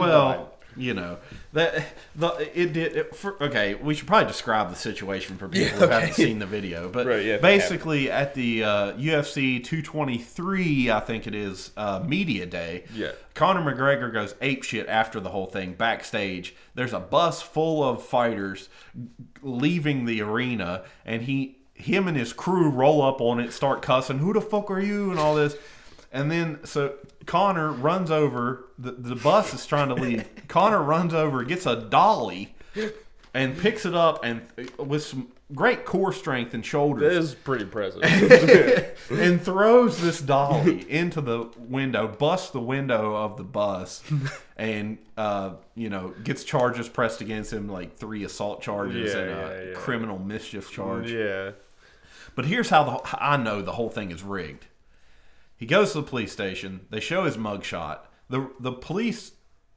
Okay, we should probably describe the situation for people who haven't seen the video. But basically, at the UFC 223, I think it is, media day, Conor McGregor goes apeshit after the whole thing. Backstage, there's a bus full of fighters leaving the arena, and him and his crew roll up on it, start cussing, "Who the fuck are you?" and all this. And then, so Conor runs over. The bus is trying to leave. Conor runs over, gets a dolly, and picks it up, and with some great core strength and shoulders.
That is pretty impressive.
And throws this dolly into the window, busts the window of the bus, and gets charges pressed against him, like 3 assault charges and a criminal mischief charge.
Yeah.
But here's how I know the whole thing is rigged. He goes to the police station. They show his mugshot. The police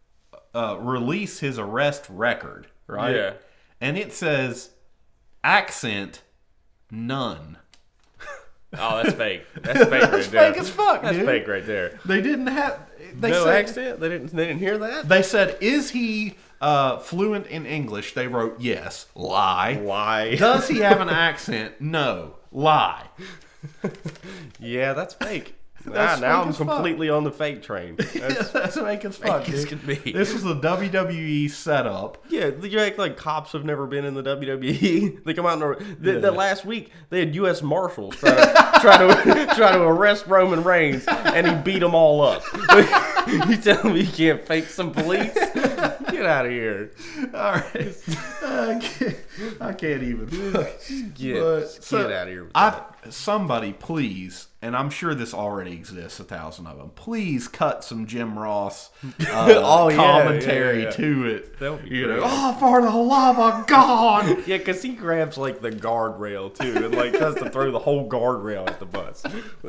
release his arrest record, right?
Yeah.
And it says, accent, none.
Oh, that's fake. That's fake right
that's
there.
Fake as fuck,
That's
dude.
fake right there.
They didn't have...
No accent? They didn't hear that?
They said, is he fluent in English? They wrote, yes. Lie.
Lie.
Does he have an accent? No. Lie.
Yeah, that's fake. Now I'm completely on the fake train.
That's fake as fuck,
fake as can be.
This was a WWE setup.
Yeah, you act like cops have never been in the WWE. They come out the last week they had U.S. Marshals try to arrest Roman Reigns, and he beat them all up. You tell me you can't fake some police? Get out of here!
All right, I can't even.
Get out of here!
Somebody, please, and I'm sure this already exists, 1,000 of them. Please cut some Jim Ross commentary to it.
That would be great.
For the love of God!
Yeah, because he grabs like the guardrail too, and like tries to throw the whole guardrail at the bus.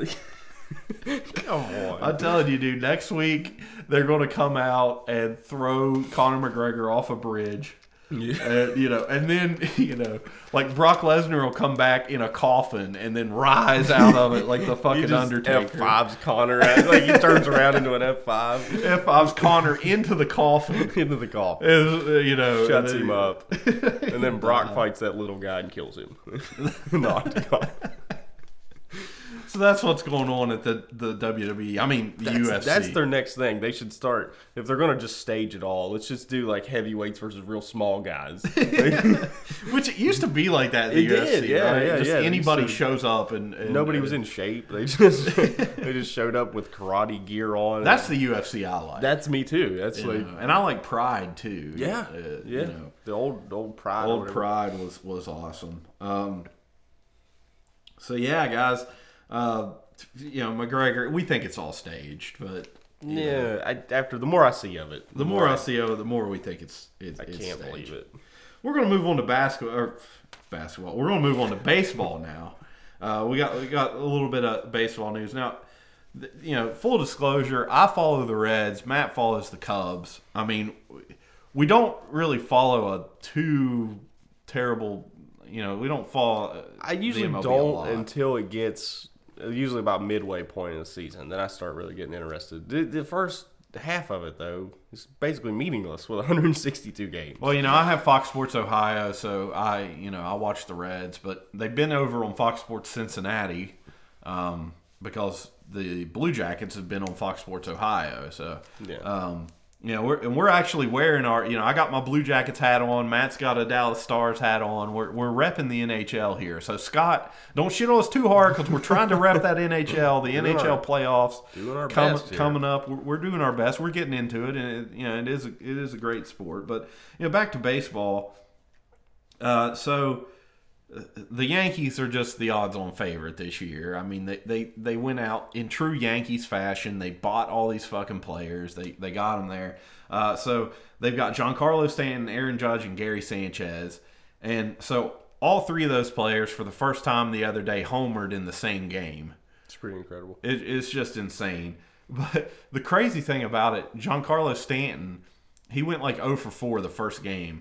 Come on!
I'm telling you, dude. Next week they're going to come out and throw Conor McGregor off a bridge. Yeah. And then, like Brock Lesnar will come back in a coffin and then rise out of it like the fucking Undertaker.
F5's Conor. Like he turns around into an F5.
F5's Conor into the coffin.
Into the coffin. Shuts him up. And then Brock fights that little guy and kills him.
So that's what's going on at the WWE. I mean, the UFC.
That's their next thing. They should start, if they're going to just stage it all, let's just do like heavyweights versus real small guys.
Which it used to be like that in the UFC. Right? Anybody shows up and
nobody was in shape. They just showed up with karate gear on.
That's the UFC I like.
That's me too. That's
and I like Pride too.
Yeah. The old Pride.
Old Pride was awesome. So yeah, guys. McGregor, we think it's all staged, but
after the more I see of it,
the more we think it's
I can't
staged.
believe it.
We're going to move on to basketball. We're going to move on to baseball now. We got a little bit of baseball news now. Full disclosure, I follow the Reds. Matt follows the Cubs. I mean, we don't really follow a too terrible. We don't follow.
I usually don't until it gets usually about midway point in the season. Then I start really getting interested. The first half of it, though, is basically meaningless with 162 games.
Well, I have Fox Sports Ohio, so I watch the Reds, but they've been over on Fox Sports Cincinnati because the Blue Jackets have been on Fox Sports Ohio. So, we're actually wearing our, I got my Blue Jackets hat on. Matt's got a Dallas Stars hat on. We're repping the NHL here. So, Scott, don't shit on us too hard because we're trying to rep that NHL, the NHL playoffs.
Doing our best
coming up. We're doing our best. We're getting into it, and it is a great sport. But, back to baseball. So the Yankees are just the odds-on favorite this year. I mean, they went out in true Yankees fashion. They bought all these fucking players. They got them there. So they've got Giancarlo Stanton, Aaron Judge, and Gary Sanchez. And so all three of those players, for the first time the other day, homered in the same game.
It's pretty incredible.
It's just insane. But the crazy thing about it, Giancarlo Stanton, he went like 0 for 4 the first game.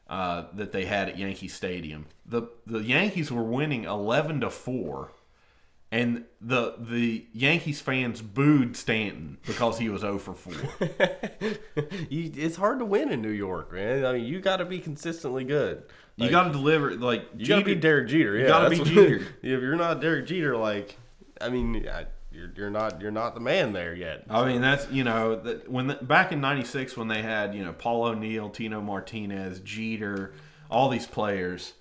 that they had at Yankee Stadium. The Yankees were winning 11-4, and the Yankees fans booed Stanton because he was 0 for 4.
It's hard to win in New York, man. I mean, you got to be consistently good.
You got to deliver, like,
you got to be Derek Jeter. Yeah,
you got to be Jeter.
If you're not Derek Jeter, like, I mean, you're not the man there yet.
I mean, that's, back in '96 when they had, Paul O'Neill, Tino Martinez, Jeter, all these players,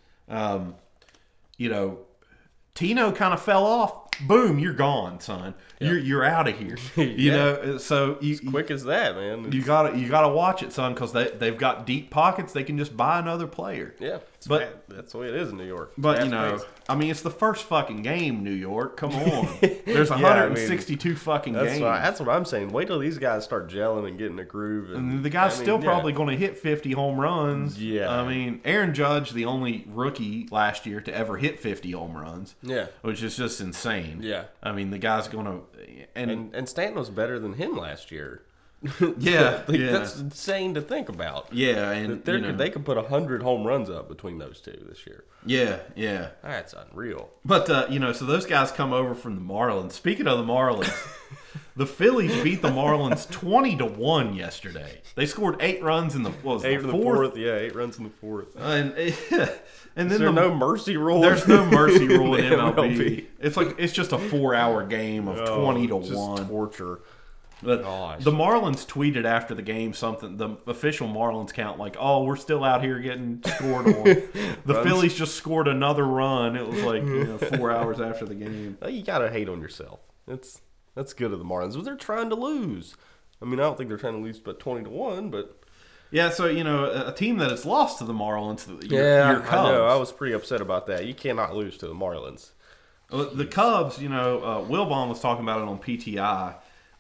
Tino kind of fell off. Boom, you're gone, son. Yep. You're out of here. So
as quick as that, man.
You gotta watch it, son, because they've got deep pockets. They can just buy another player.
Yeah, that's the way it is in New York.
But I mean, it's the first fucking game, New York. Come on, there's 162 fucking games.
That's what I'm saying. Wait till these guys start gelling and getting a groove.
And the guy's still probably going to hit 50 home runs.
Yeah,
I mean, Aaron Judge, the only rookie last year to ever hit 50 home runs.
Yeah,
which is just insane.
Yeah,
I mean, the guy's going to
and Stanton was better than him last year.
That's
insane to think about.
Yeah, and
they could put 100 home runs up between those two this year.
Yeah,
that's unreal.
But so those guys come over from the Marlins. Speaking of the Marlins, the Phillies beat the Marlins 20-1 yesterday. They scored 8 runs in the fourth.
8 runs in the fourth.
And then
there's no mercy rule.
There's no mercy rule in MLB. It's just a 4-hour game of 20-1.
Just torture.
But the Marlins tweeted after the game something, the official Marlins count, like, oh, we're still out here getting scored on. The Phillies just scored another run. It was like 4 hours after the game.
You got to hate on yourself. That's good of the Marlins. But they're trying to lose. I mean, I don't think they're trying to lose but 20-1, but...
Yeah, so, a team that has lost to the Marlins, your Cubs.
I know. I was pretty upset about that. You cannot lose to the Marlins.
The Cubs, Wilbon was talking about it on PTI.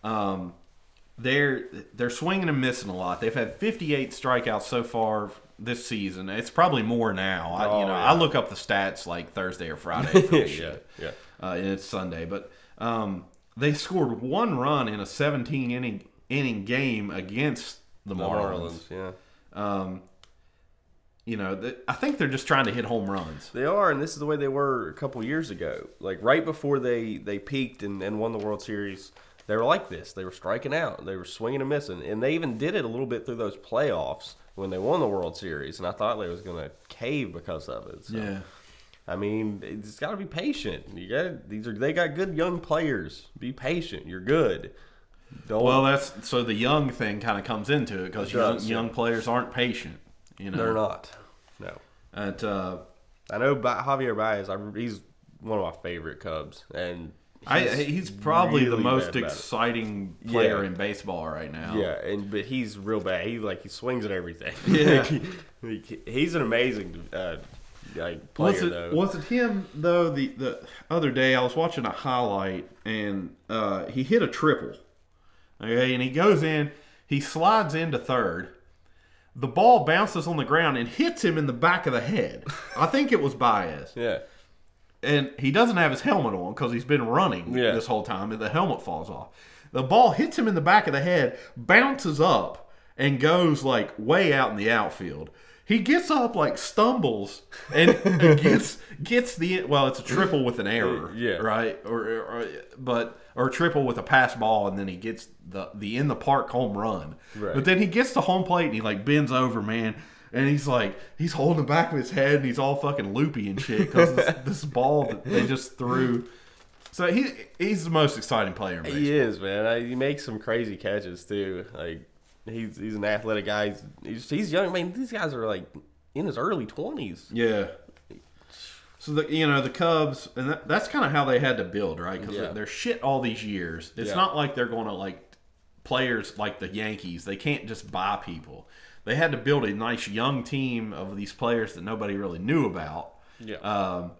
They're swinging and missing a lot. They've had 58 strikeouts so far this season. It's probably more now. I look up the stats like Thursday or Friday for this shit.
Yeah.
And it's Sunday, but they scored 1 run in a 17 inning game against the Marlins. I think they're just trying to hit home runs.
They are, and this is the way they were a couple years ago. Like right before they peaked and won the World Series. They were like this. They were striking out. They were swinging and missing. And they even did it a little bit through those playoffs when they won the World Series. And I thought they was going to cave because of it. So,
yeah.
I mean, it's got to be patient. They got good young players. Be patient. You're good.
So the young thing kind of comes into it because young players aren't patient.
They're not. No.
And
I know Javier Baez. He's one of my favorite Cubs, and
he's probably really the most exciting player in baseball right now.
Yeah, but he's real bad. He swings at everything.
Yeah,
he's an amazing player.
Was it him though? The other day I was watching a highlight and he hit a triple. Okay, and he goes in, he slides into third. The ball bounces on the ground and hits him in the back of the head. I think it was Baez.
Yeah.
And he doesn't have his helmet on because he's been running this whole time, and the helmet falls off. The ball hits him in the back of the head, bounces up, and goes like way out in the outfield. He gets up, like stumbles, and gets it's a triple with an error, right? Or a triple with a pass ball, and then he gets the in the park home run.
Right.
But then he gets to home plate and he like bends over, man. And he's holding the back of his head, and he's all fucking loopy and shit because this ball that they just threw. So he's the most exciting player in baseball.
He is, man. He makes some crazy catches too. Like he's an athletic guy. He's young. I mean, these guys are like in his early 20s.
Yeah. So the Cubs, and that's kind of how they had to build, right? Because they're shit all these years. It's not like they're going to like players like the Yankees. They can't just buy people. They had to build a nice young team of these players that nobody really knew about.
Yeah.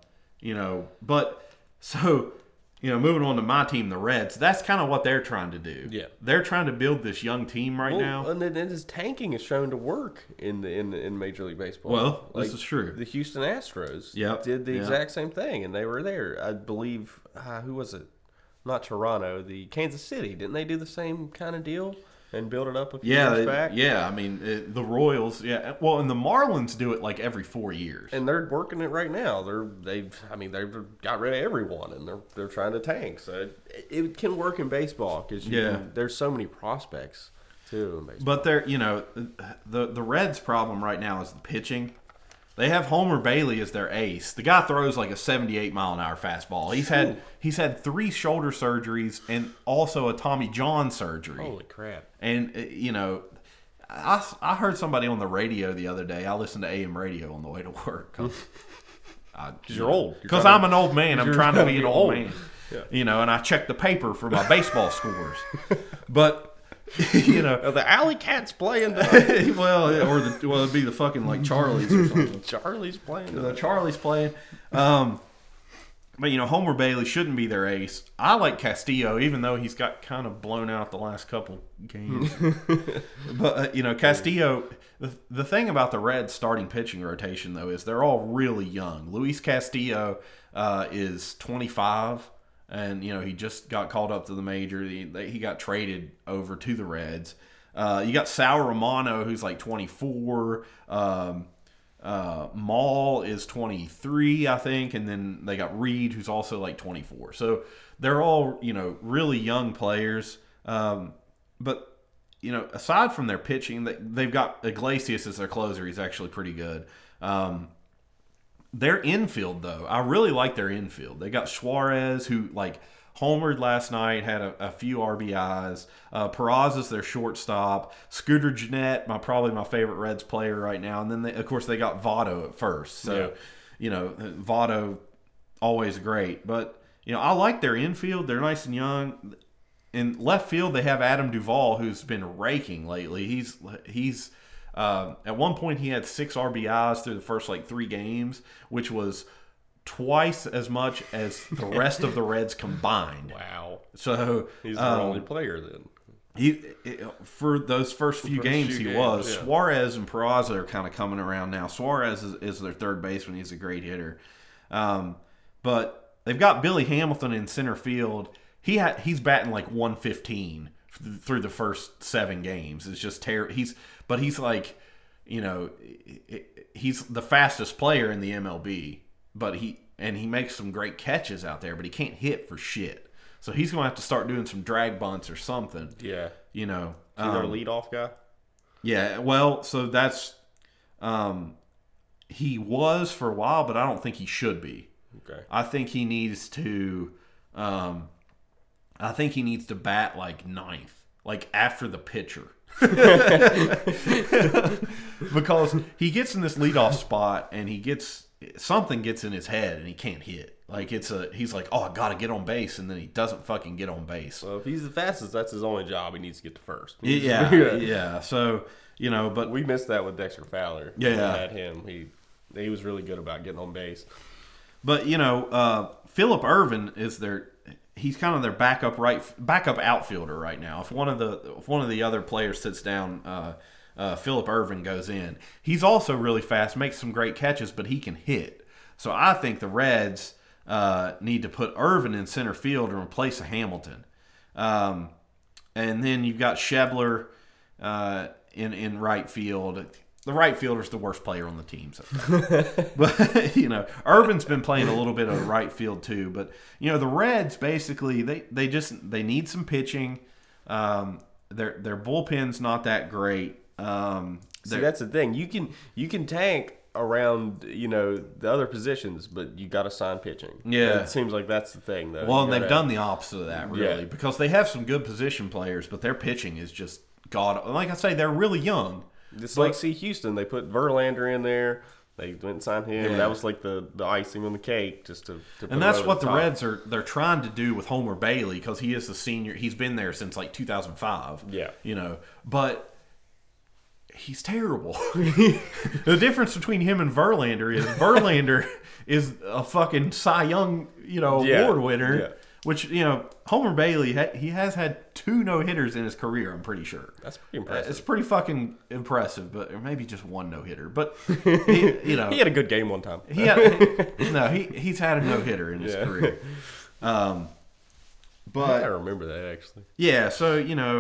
Moving on to my team, the Reds, that's kind of what they're trying to do.
Yeah.
They're trying to build this young team now.
And then this tanking is shown to work in Major League Baseball.
Well, this is true.
The Houston Astros did the exact same thing, and they were there. I believe, who was it? Not Toronto, the Kansas City. Didn't they do the same kind of deal? and build it up a few years back.
Yeah, I mean, the Royals, well, and the Marlins do it like every 4 years.
And they're working it right now. They've got rid of everyone, and they're trying to tank. So it can work in baseball because there's so many prospects too in baseball.
But the Reds' problem right now is the pitching. They have Homer Bailey as their ace. The guy throws like a 78-mile-an-hour fastball. He's had 3 shoulder surgeries and also a Tommy John surgery.
Holy crap!
And I heard somebody on the radio the other day. I listened to AM radio on the way to work. Because
you're old.
Because I'm an old man. I'm trying to be an old man. Yeah. And I check the paper for my baseball scores. But
the Alley Cats playing.
It'd be the fucking like Charlie's or something.
Charlie's playing.
Charlie's playing. But Homer Bailey shouldn't be their ace. I like Castillo, even though he's got kind of blown out the last couple games. But Castillo. The thing about the Reds' starting pitching rotation though is they're all really young. Luis Castillo is 25. And, he just got called up to the major. He got traded over to the Reds. You got Sal Romano, who's like 24. Maul is 23, I think. And then they got Reed, who's also like 24. So they're all, really young players. But, aside from their pitching, they've got Iglesias as their closer. He's actually pretty good. Their infield, though, I really like their infield. They got Suarez, who homered last night, had a few RBIs. Peraza's their shortstop. Scooter Gennett, probably my favorite Reds player right now. And then, of course, they got Votto at first. So, Votto, always great. But, I like their infield. They're nice and young. In left field, they have Adam Duvall, who's been raking lately. He's at one point, he had 6 RBIs through the first 3 games, which was twice as much as the rest of the Reds combined.
Wow!
So
he's the only player then.
For those first few games, he was. Yeah. Suarez and Peraza are kind of coming around now. Suarez is their third baseman. He's a great hitter. But they've got Billy Hamilton in center field. He's batting 115 through the first 7 games. It's just terrible. But he's he's the fastest player in the MLB. But he makes some great catches out there, but he can't hit for shit. So he's going to have to start doing some drag bunts or something.
Yeah.
He's their
leadoff guy?
Yeah. Well, so that's he was for a while, but I don't think he should be.
Okay.
I think he needs to bat ninth, after the pitcher. Because he gets in this leadoff spot and something gets in his head and he can't hit. He's like, oh, I gotta get on base, and then he doesn't fucking get on base.
Well, if he's the fastest, that's his only job. He needs to get to first.
Yeah. So but
we missed that with Dexter Fowler.
Yeah,
we had him. He was really good about getting on base.
But Phillip Ervin is he's kind of their backup outfielder right now. If one of the other players sits down, Phillip Ervin goes in. He's also really fast, makes some great catches, but he can hit. So I think the Reds need to put Ervin in center field and replace Hamilton. And then you've got Schebler in right field. The right fielder's the worst player on the team. But, Irvin's been playing a little bit of right field too. But, the Reds, basically, they need some pitching. Their bullpen's not that great.
See, that's the thing. You can tank around, the other positions, but you got to sign pitching.
Yeah.
It seems like that's the thing, though.
Well, and they've done the opposite of that, really. Yeah. Because they have some good position players, but their pitching is just like I say, they're really young.
It's like Houston. They put Verlander in there. They went and signed him. Yeah. That was like the icing on the cake, just to put
and that's what the Reds they're trying to do with Homer Bailey, because he is the senior. He's been there since 2005.
Yeah,
but he's terrible. The difference between him and Verlander is a fucking Cy Young award winner. Yeah. Which, Homer Bailey, he has had 2 no-hitters in his career, I'm pretty sure.
That's pretty impressive.
It's pretty fucking impressive, or maybe just 1 no-hitter. But, he
had a good game one time.
He's had a no-hitter in his career. But
I remember that, actually.
Yeah, so,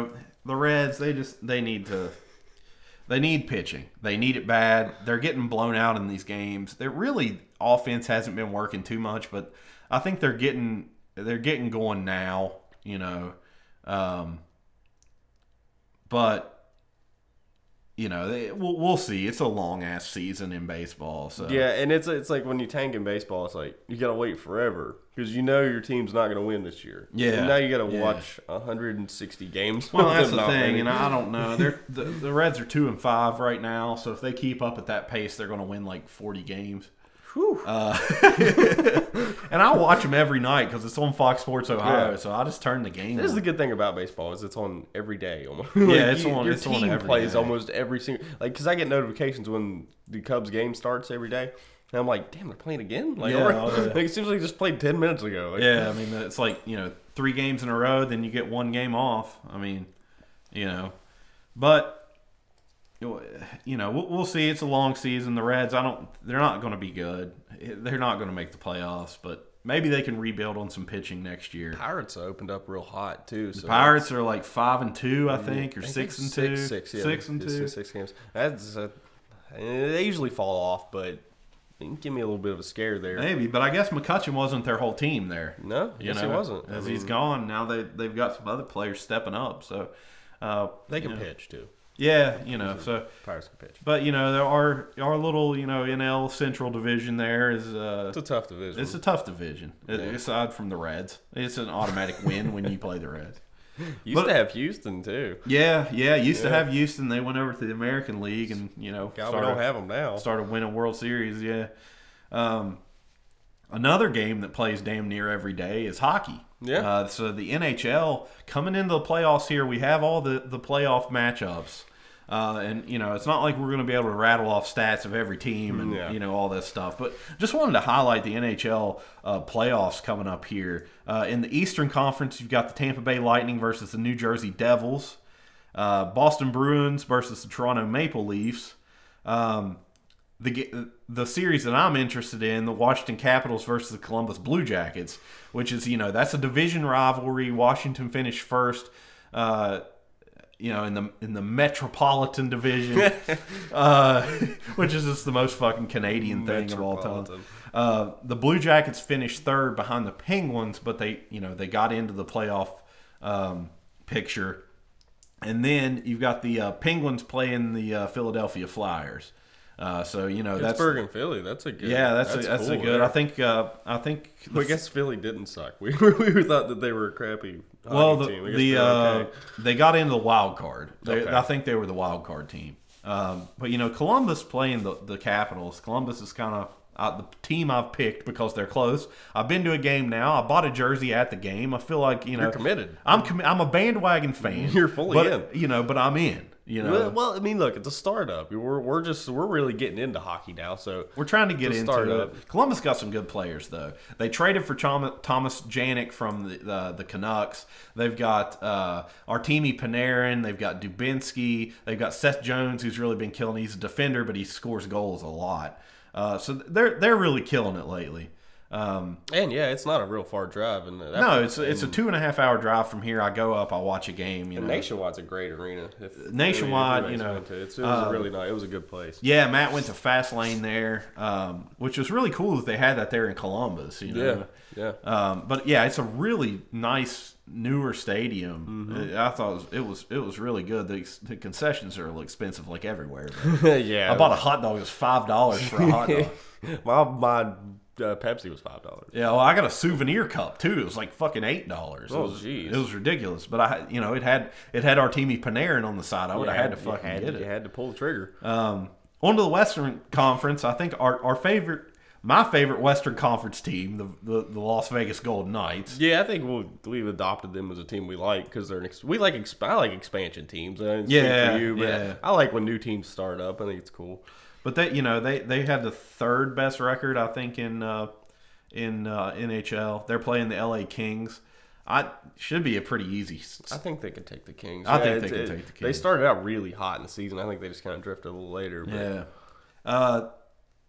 the Reds, they need pitching. They need it bad. They're getting blown out in these games. They're really offense hasn't been working too much, but I think they're getting going now. But we'll see. It's a long ass season in baseball. So
yeah, and it's like when you tank in baseball, it's like you gotta wait forever because your team's not gonna win this year.
Yeah,
and now you gotta watch 160 games.
Well, that's the thing, and I don't know. The Reds are 2-5 right now, so if they keep up at that pace, they're gonna win like 40 games. And I watch them every night because it's on Fox Sports Ohio, so I just turn the game.
This is the good thing about baseball is it's on every day almost. Your team plays almost every single because I get notifications when the Cubs game starts every day, and I'm like, damn, they're playing again. It seems like they just played 10 minutes ago.
I mean, it's like 3 games in a row, then you get 1 game off. I mean, but. We'll see. It's a long season. The Reds, they're not going to be good. They're not going to make the playoffs, but maybe they can rebuild on some pitching next year.
Pirates opened up real hot too.
The Pirates are like 5-2, I think, or 6-2.
6 games. They usually fall off, but give me a little bit of a scare there.
Maybe, but I guess McCutchen wasn't their whole team there.
No, he wasn't.
As he's gone, now they've got some other players stepping up. So
they can pitch too.
Yeah, so
Pirates can pitch.
But there our little NL Central division there is
it's a tough division.
It's a tough division. Aside from the Reds, it's an automatic win when you play the Reds.
Used to have Houston too.
Yeah. Used to have Houston. They went over to the American League and
we don't have them now.
Started winning World Series. Yeah. Another game that plays damn near every day is hockey.
Yeah.
So the NHL coming into the playoffs here, we have all the playoff matchups. And it's not like we're going to be able to rattle off stats of every team and all this stuff. But just wanted to highlight the NHL playoffs coming up here. In the Eastern Conference, you've got the Tampa Bay Lightning versus the New Jersey Devils, Boston Bruins versus the Toronto Maple Leafs. The series that I'm interested in, the Washington Capitals versus the Columbus Blue Jackets, which is that's a division rivalry. Washington finished first. In the Metropolitan Division, which is just the most fucking Canadian thing of all time. The Blue Jackets finished third behind the Penguins, but they got into the playoff picture. And then you've got the Penguins playing the Philadelphia Flyers. So that's
Pittsburgh and Philly. That's a good.
Yeah, that's cool, a good. There. I think.
I guess Philly didn't suck. We thought that they were a crappy. Team.
They got into the wild card. I think they were the wild card team. But Columbus playing the Capitals. Columbus is kind of the team I've picked because they're close. I've been to a game now. I bought a jersey at the game. I feel like
you're committed.
I'm a bandwagon fan.
You're fully
in. But I'm in.
Well, I mean, look, it's a startup. We're really getting into hockey now, so
we're trying to get into it. Columbus got some good players though. They traded for Thomas Janik from the Canucks. They've got Artemi Panarin. They've got Dubinsky. They've got Seth Jones, who's really been killing. He's a defender, but he scores goals a lot. So they're really killing it lately.
And it's not a real far drive.
It's a 2.5 hour drive from here. I go up, I watch a game.
Nationwide's a great arena.
Nationwide,
it was really nice. It was a good place.
Yeah, Matt went to Fast Lane there, which was really cool that they had that there in Columbus.
Yeah.
But yeah, it's a really nice newer stadium.
Mm-hmm.
I thought it was really good. The concessions are a little expensive, like everywhere.
Yeah,
I bought a hot dog. It was $5 for a hot dog.
My Pepsi was $5.
Yeah, well, I got a souvenir cup too. It was like fucking $8.
Oh, jeez,
it was ridiculous. But it had Artemi Panarin on the side. I would have had to fucking get it.
You had to pull the trigger.
On to the Western Conference. I think my favorite Western Conference team, the Las Vegas Golden Knights.
Yeah, I think we've adopted them as a team we like because I like expansion teams. I like when new teams start up. I think it's cool.
But they had the third best record, I think, in NHL. They're playing the LA Kings. Should be a pretty east.
I think they can take the Kings.
I think they can take the Kings.
They started out really hot in the season. I think they just kind of drifted a little later. But.
Yeah.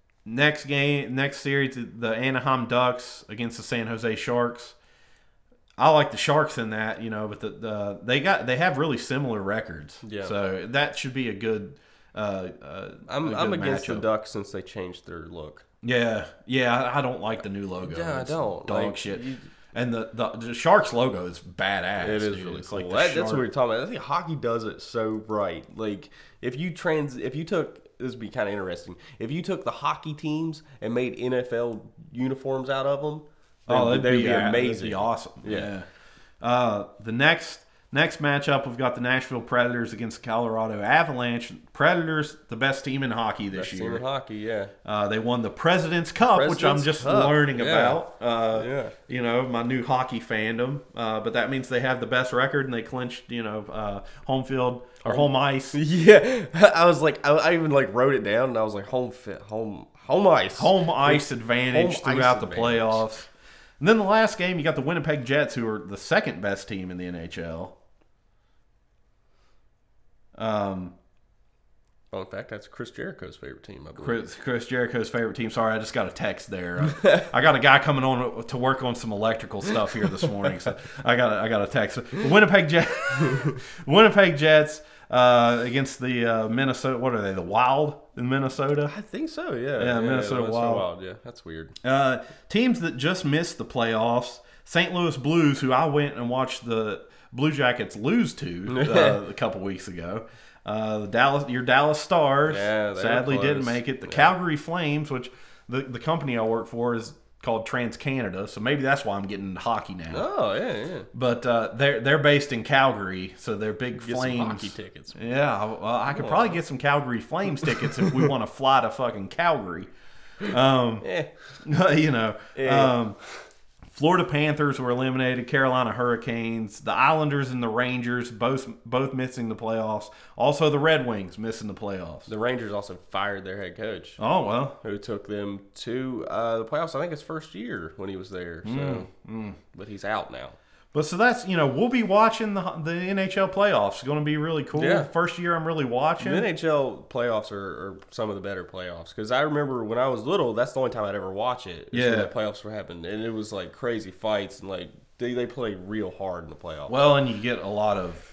Next series, the Anaheim Ducks against the San Jose Sharks. I like the Sharks in that, but they have really similar records.
Yeah.
So that should be a good.
I'm against the Ducks since they changed their look.
Yeah, I don't like the new logo.
Yeah,
it's
I don't.
Dog shit. And the Sharks logo is badass.
It is
dude.
really
it's
cool.
Like
That's what we're talking about. I think hockey does it so right. Like if you took this would be kind of interesting. If you took the hockey teams and made NFL uniforms out of them, they'd be amazing.
That'd be awesome.
Yeah.
The next matchup, we've got the Nashville Predators against Colorado Avalanche. Predators, the best team in hockey this year.
Best team in hockey, yeah.
They won the President's Cup, which I'm just learning about. My new hockey fandom. But that means they have the best record, and they clinched, home field or home ice.
Yeah, I was like, I even like wrote it down, and I was like, home ice
advantage throughout the playoffs. And then the last game, you got the Winnipeg Jets, who are the second best team in the NHL.
In fact, that's Chris Jericho's favorite team, I believe.
Chris Jericho's favorite team. Sorry, I just got a text there. I got a guy coming on to work on some electrical stuff here this morning, so I got a text. Winnipeg Jets against the Minnesota. What are they? The Wild in Minnesota?
I think so. Yeah.
Yeah, Minnesota Wild.
Yeah, that's weird.
Teams that just missed the playoffs. St. Louis Blues, who I went and watched the Blue Jackets lose to a couple weeks ago. Your Dallas Stars sadly didn't make it. The Calgary Flames, which the company I work for is called TransCanada, so maybe that's why I'm getting into hockey now.
Oh yeah.
But they're based in Calgary, so they're big
get
Flames.
Some hockey tickets.
Yeah, well, I could probably get some Calgary Flames tickets if we want to fly to fucking Calgary. Florida Panthers were eliminated. Carolina Hurricanes, the Islanders and the Rangers both missing the playoffs. Also, the Red Wings missing the playoffs.
The Rangers also fired their head coach.
Oh well,
who took them to the playoffs? I think his first year when he was there. So, but he's out now.
But so that's we'll be watching the NHL playoffs. It's going to be really cool.
Yeah.
First year I'm really watching.
The NHL playoffs are some of the better playoffs because I remember when I was little, that's the only time I'd ever watch it. When the playoffs were happening, and it was like crazy fights and like they play real hard in the playoffs.
Well, and you get a lot of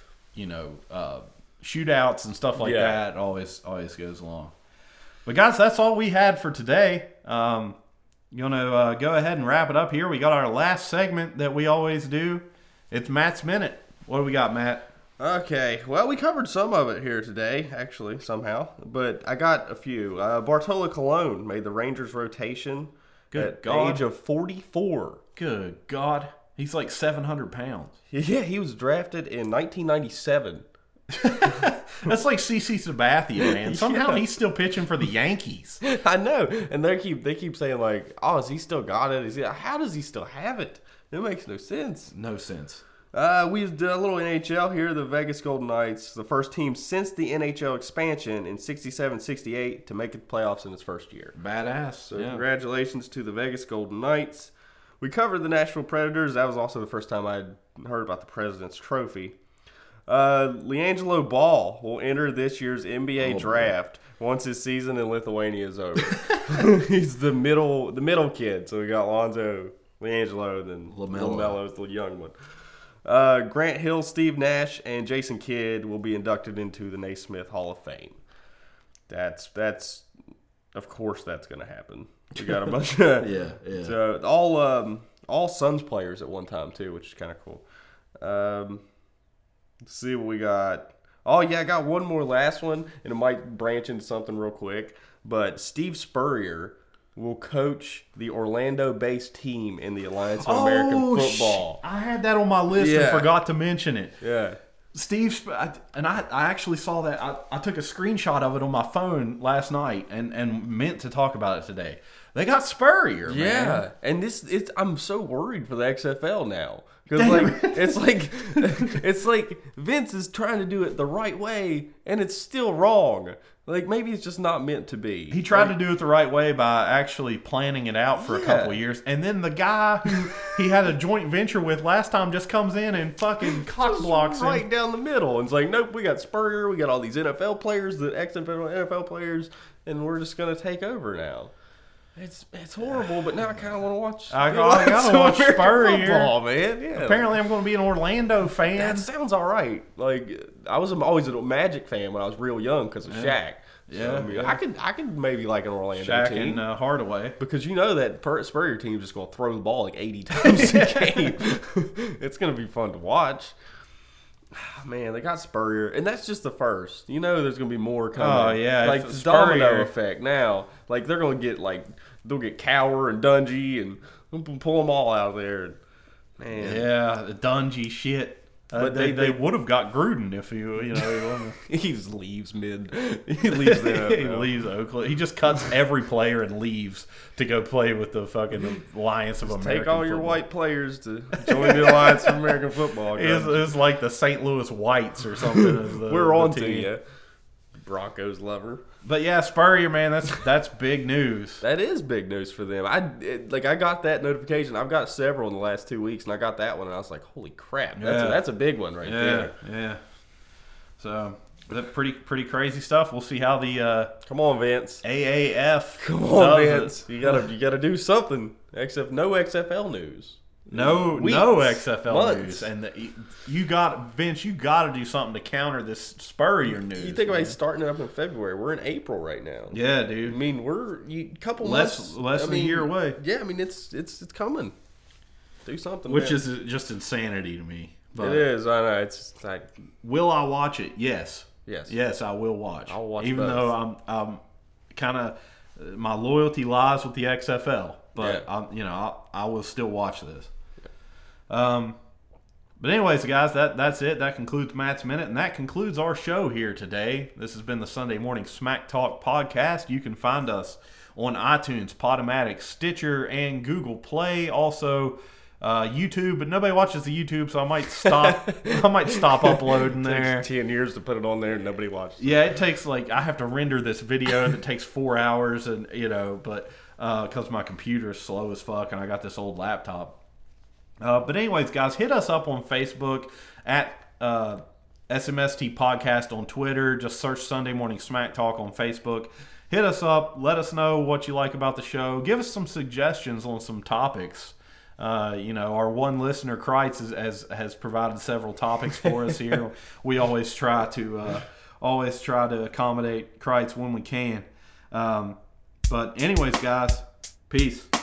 shootouts and stuff like that. Always goes along. But guys, that's all we had for today. You want to go ahead and wrap it up here? We got our last segment that we always do. It's Matt's Minute. What do we got, Matt?
Okay. Well, we covered some of it here today, actually, somehow. But I got a few. Bartolo Colon made the Rangers rotation at the age of 44.
Good God. He's like 700 pounds.
Yeah, he was drafted in 1997.
That's like CC Sabathia, man. Somehow he's still pitching for the Yankees.
I know, and they keep saying like, "Oh, has he still got it? How does he still have it?" It makes no sense.
No sense.
We did a little NHL here. The Vegas Golden Knights, the first team since the NHL expansion in 67-68 to make it playoffs in its first year.
Badass.
So congratulations to the Vegas Golden Knights. We covered the Nashville Predators. That was also the first time I'd heard about the President's Trophy. LiAngelo Ball will enter this year's NBA draft once his season in Lithuania is over. He's the middle kid. So we got Lonzo, LiAngelo, and then LaMelo's the young one. Grant Hill, Steve Nash, and Jason Kidd will be inducted into the Naismith Hall of Fame. That's of course that's going to happen. We got a bunch of So all Suns players at one time too, which is kind of cool. Let's see what we got. Oh, yeah, I got one more last one, and it might branch into something real quick. But Steve Spurrier will coach the Orlando-based team in the Alliance of American Football.
I had that on my list and forgot to mention it.
Yeah.
I actually saw that. I took a screenshot of it on my phone last night and meant to talk about it today. They got Spurrier, man.
Yeah, and I'm so worried for the XFL now. Because it's like Vince is trying to do it the right way, and it's still wrong. Like maybe it's just not meant to be.
He tried to do it the right way by actually planning it out for a couple of years, and then the guy who he had a joint venture with last time just comes in and fucking cock blocks him
right down the middle. And it's like, nope, we got Spurrier, we got all these NFL players, the ex-NFL players, and we're just gonna take over now. It's horrible, but now I kind of want to watch.
I gotta watch Spurrier,
football, man. Yeah.
Apparently, I'm going to be an Orlando fan.
That sounds all right. Like I was always a Magic fan when I was real young because of Shaq. So,
Yeah,
I mean, I could maybe like an Orlando
Shaq
team.
and Hardaway.
Because you know that Spurrier team is just going to throw the ball like 80 times a game. It's going to be fun to watch. Man, they got Spurrier, and that's just the first. You know, there's going to be more coming.
Oh yeah,
like the domino effect. Now, like they're going to get they'll get Cower and Dungy and pull them all out of there. Man,
yeah, the Dungy shit. But they would have got Gruden if
he just leaves mid. He leaves there.
He leaves Oakland. He just cuts every player and leaves to go play with the fucking Alliance of American
Take all your
Football.
white players to join the Alliance of American Football.
It's like the St. Louis Whites or something.
We're on to you, Broncos lover.
But yeah, Spurrier, man, that's big news.
That is big news for them. I got that notification. I've got several in the last 2 weeks, and I got that one, and I was like, "Holy crap, that's a big one right there."
Yeah. So that pretty crazy stuff. We'll see how the
come on, Vince,
AAF.
Come on, Vince. You gotta do something. Except no XFL news.
No XFL news, and Vince, you got to do something to counter this Spurrier news.
You think about starting it up in February? We're in April right now.
Yeah, dude.
I mean, we're a couple
less than a year away.
Yeah, I mean it's coming. Do something,
which is just insanity to me.
But it is. I know.
Will I watch it? Yes.
Yes,
I will watch.
I'll watch,
even though I'm kind of my loyalty lies with the XFL, but I will still watch this. But anyways, guys, that's it. That concludes Matt's Minute, and that concludes our show here today. This has been the Sunday Morning Smack Talk podcast. You can find us on iTunes, Podomatic, Stitcher, and Google Play. Also, YouTube, but nobody watches the YouTube, so I might stop. Uploading there.
It takes 10 years to put it on there, and nobody watches.
Yeah, it takes I have to render this video that takes 4 hours, and but because my computer is slow as fuck, and I got this old laptop. But anyways, guys, hit us up on Facebook at SMST Podcast on Twitter. Just search Sunday Morning Smack Talk on Facebook. Hit us up. Let us know what you like about the show. Give us some suggestions on some topics. Our one listener, Kreitz, has provided several topics for us here. We always try to accommodate Kreitz when we can. But anyways, guys, peace.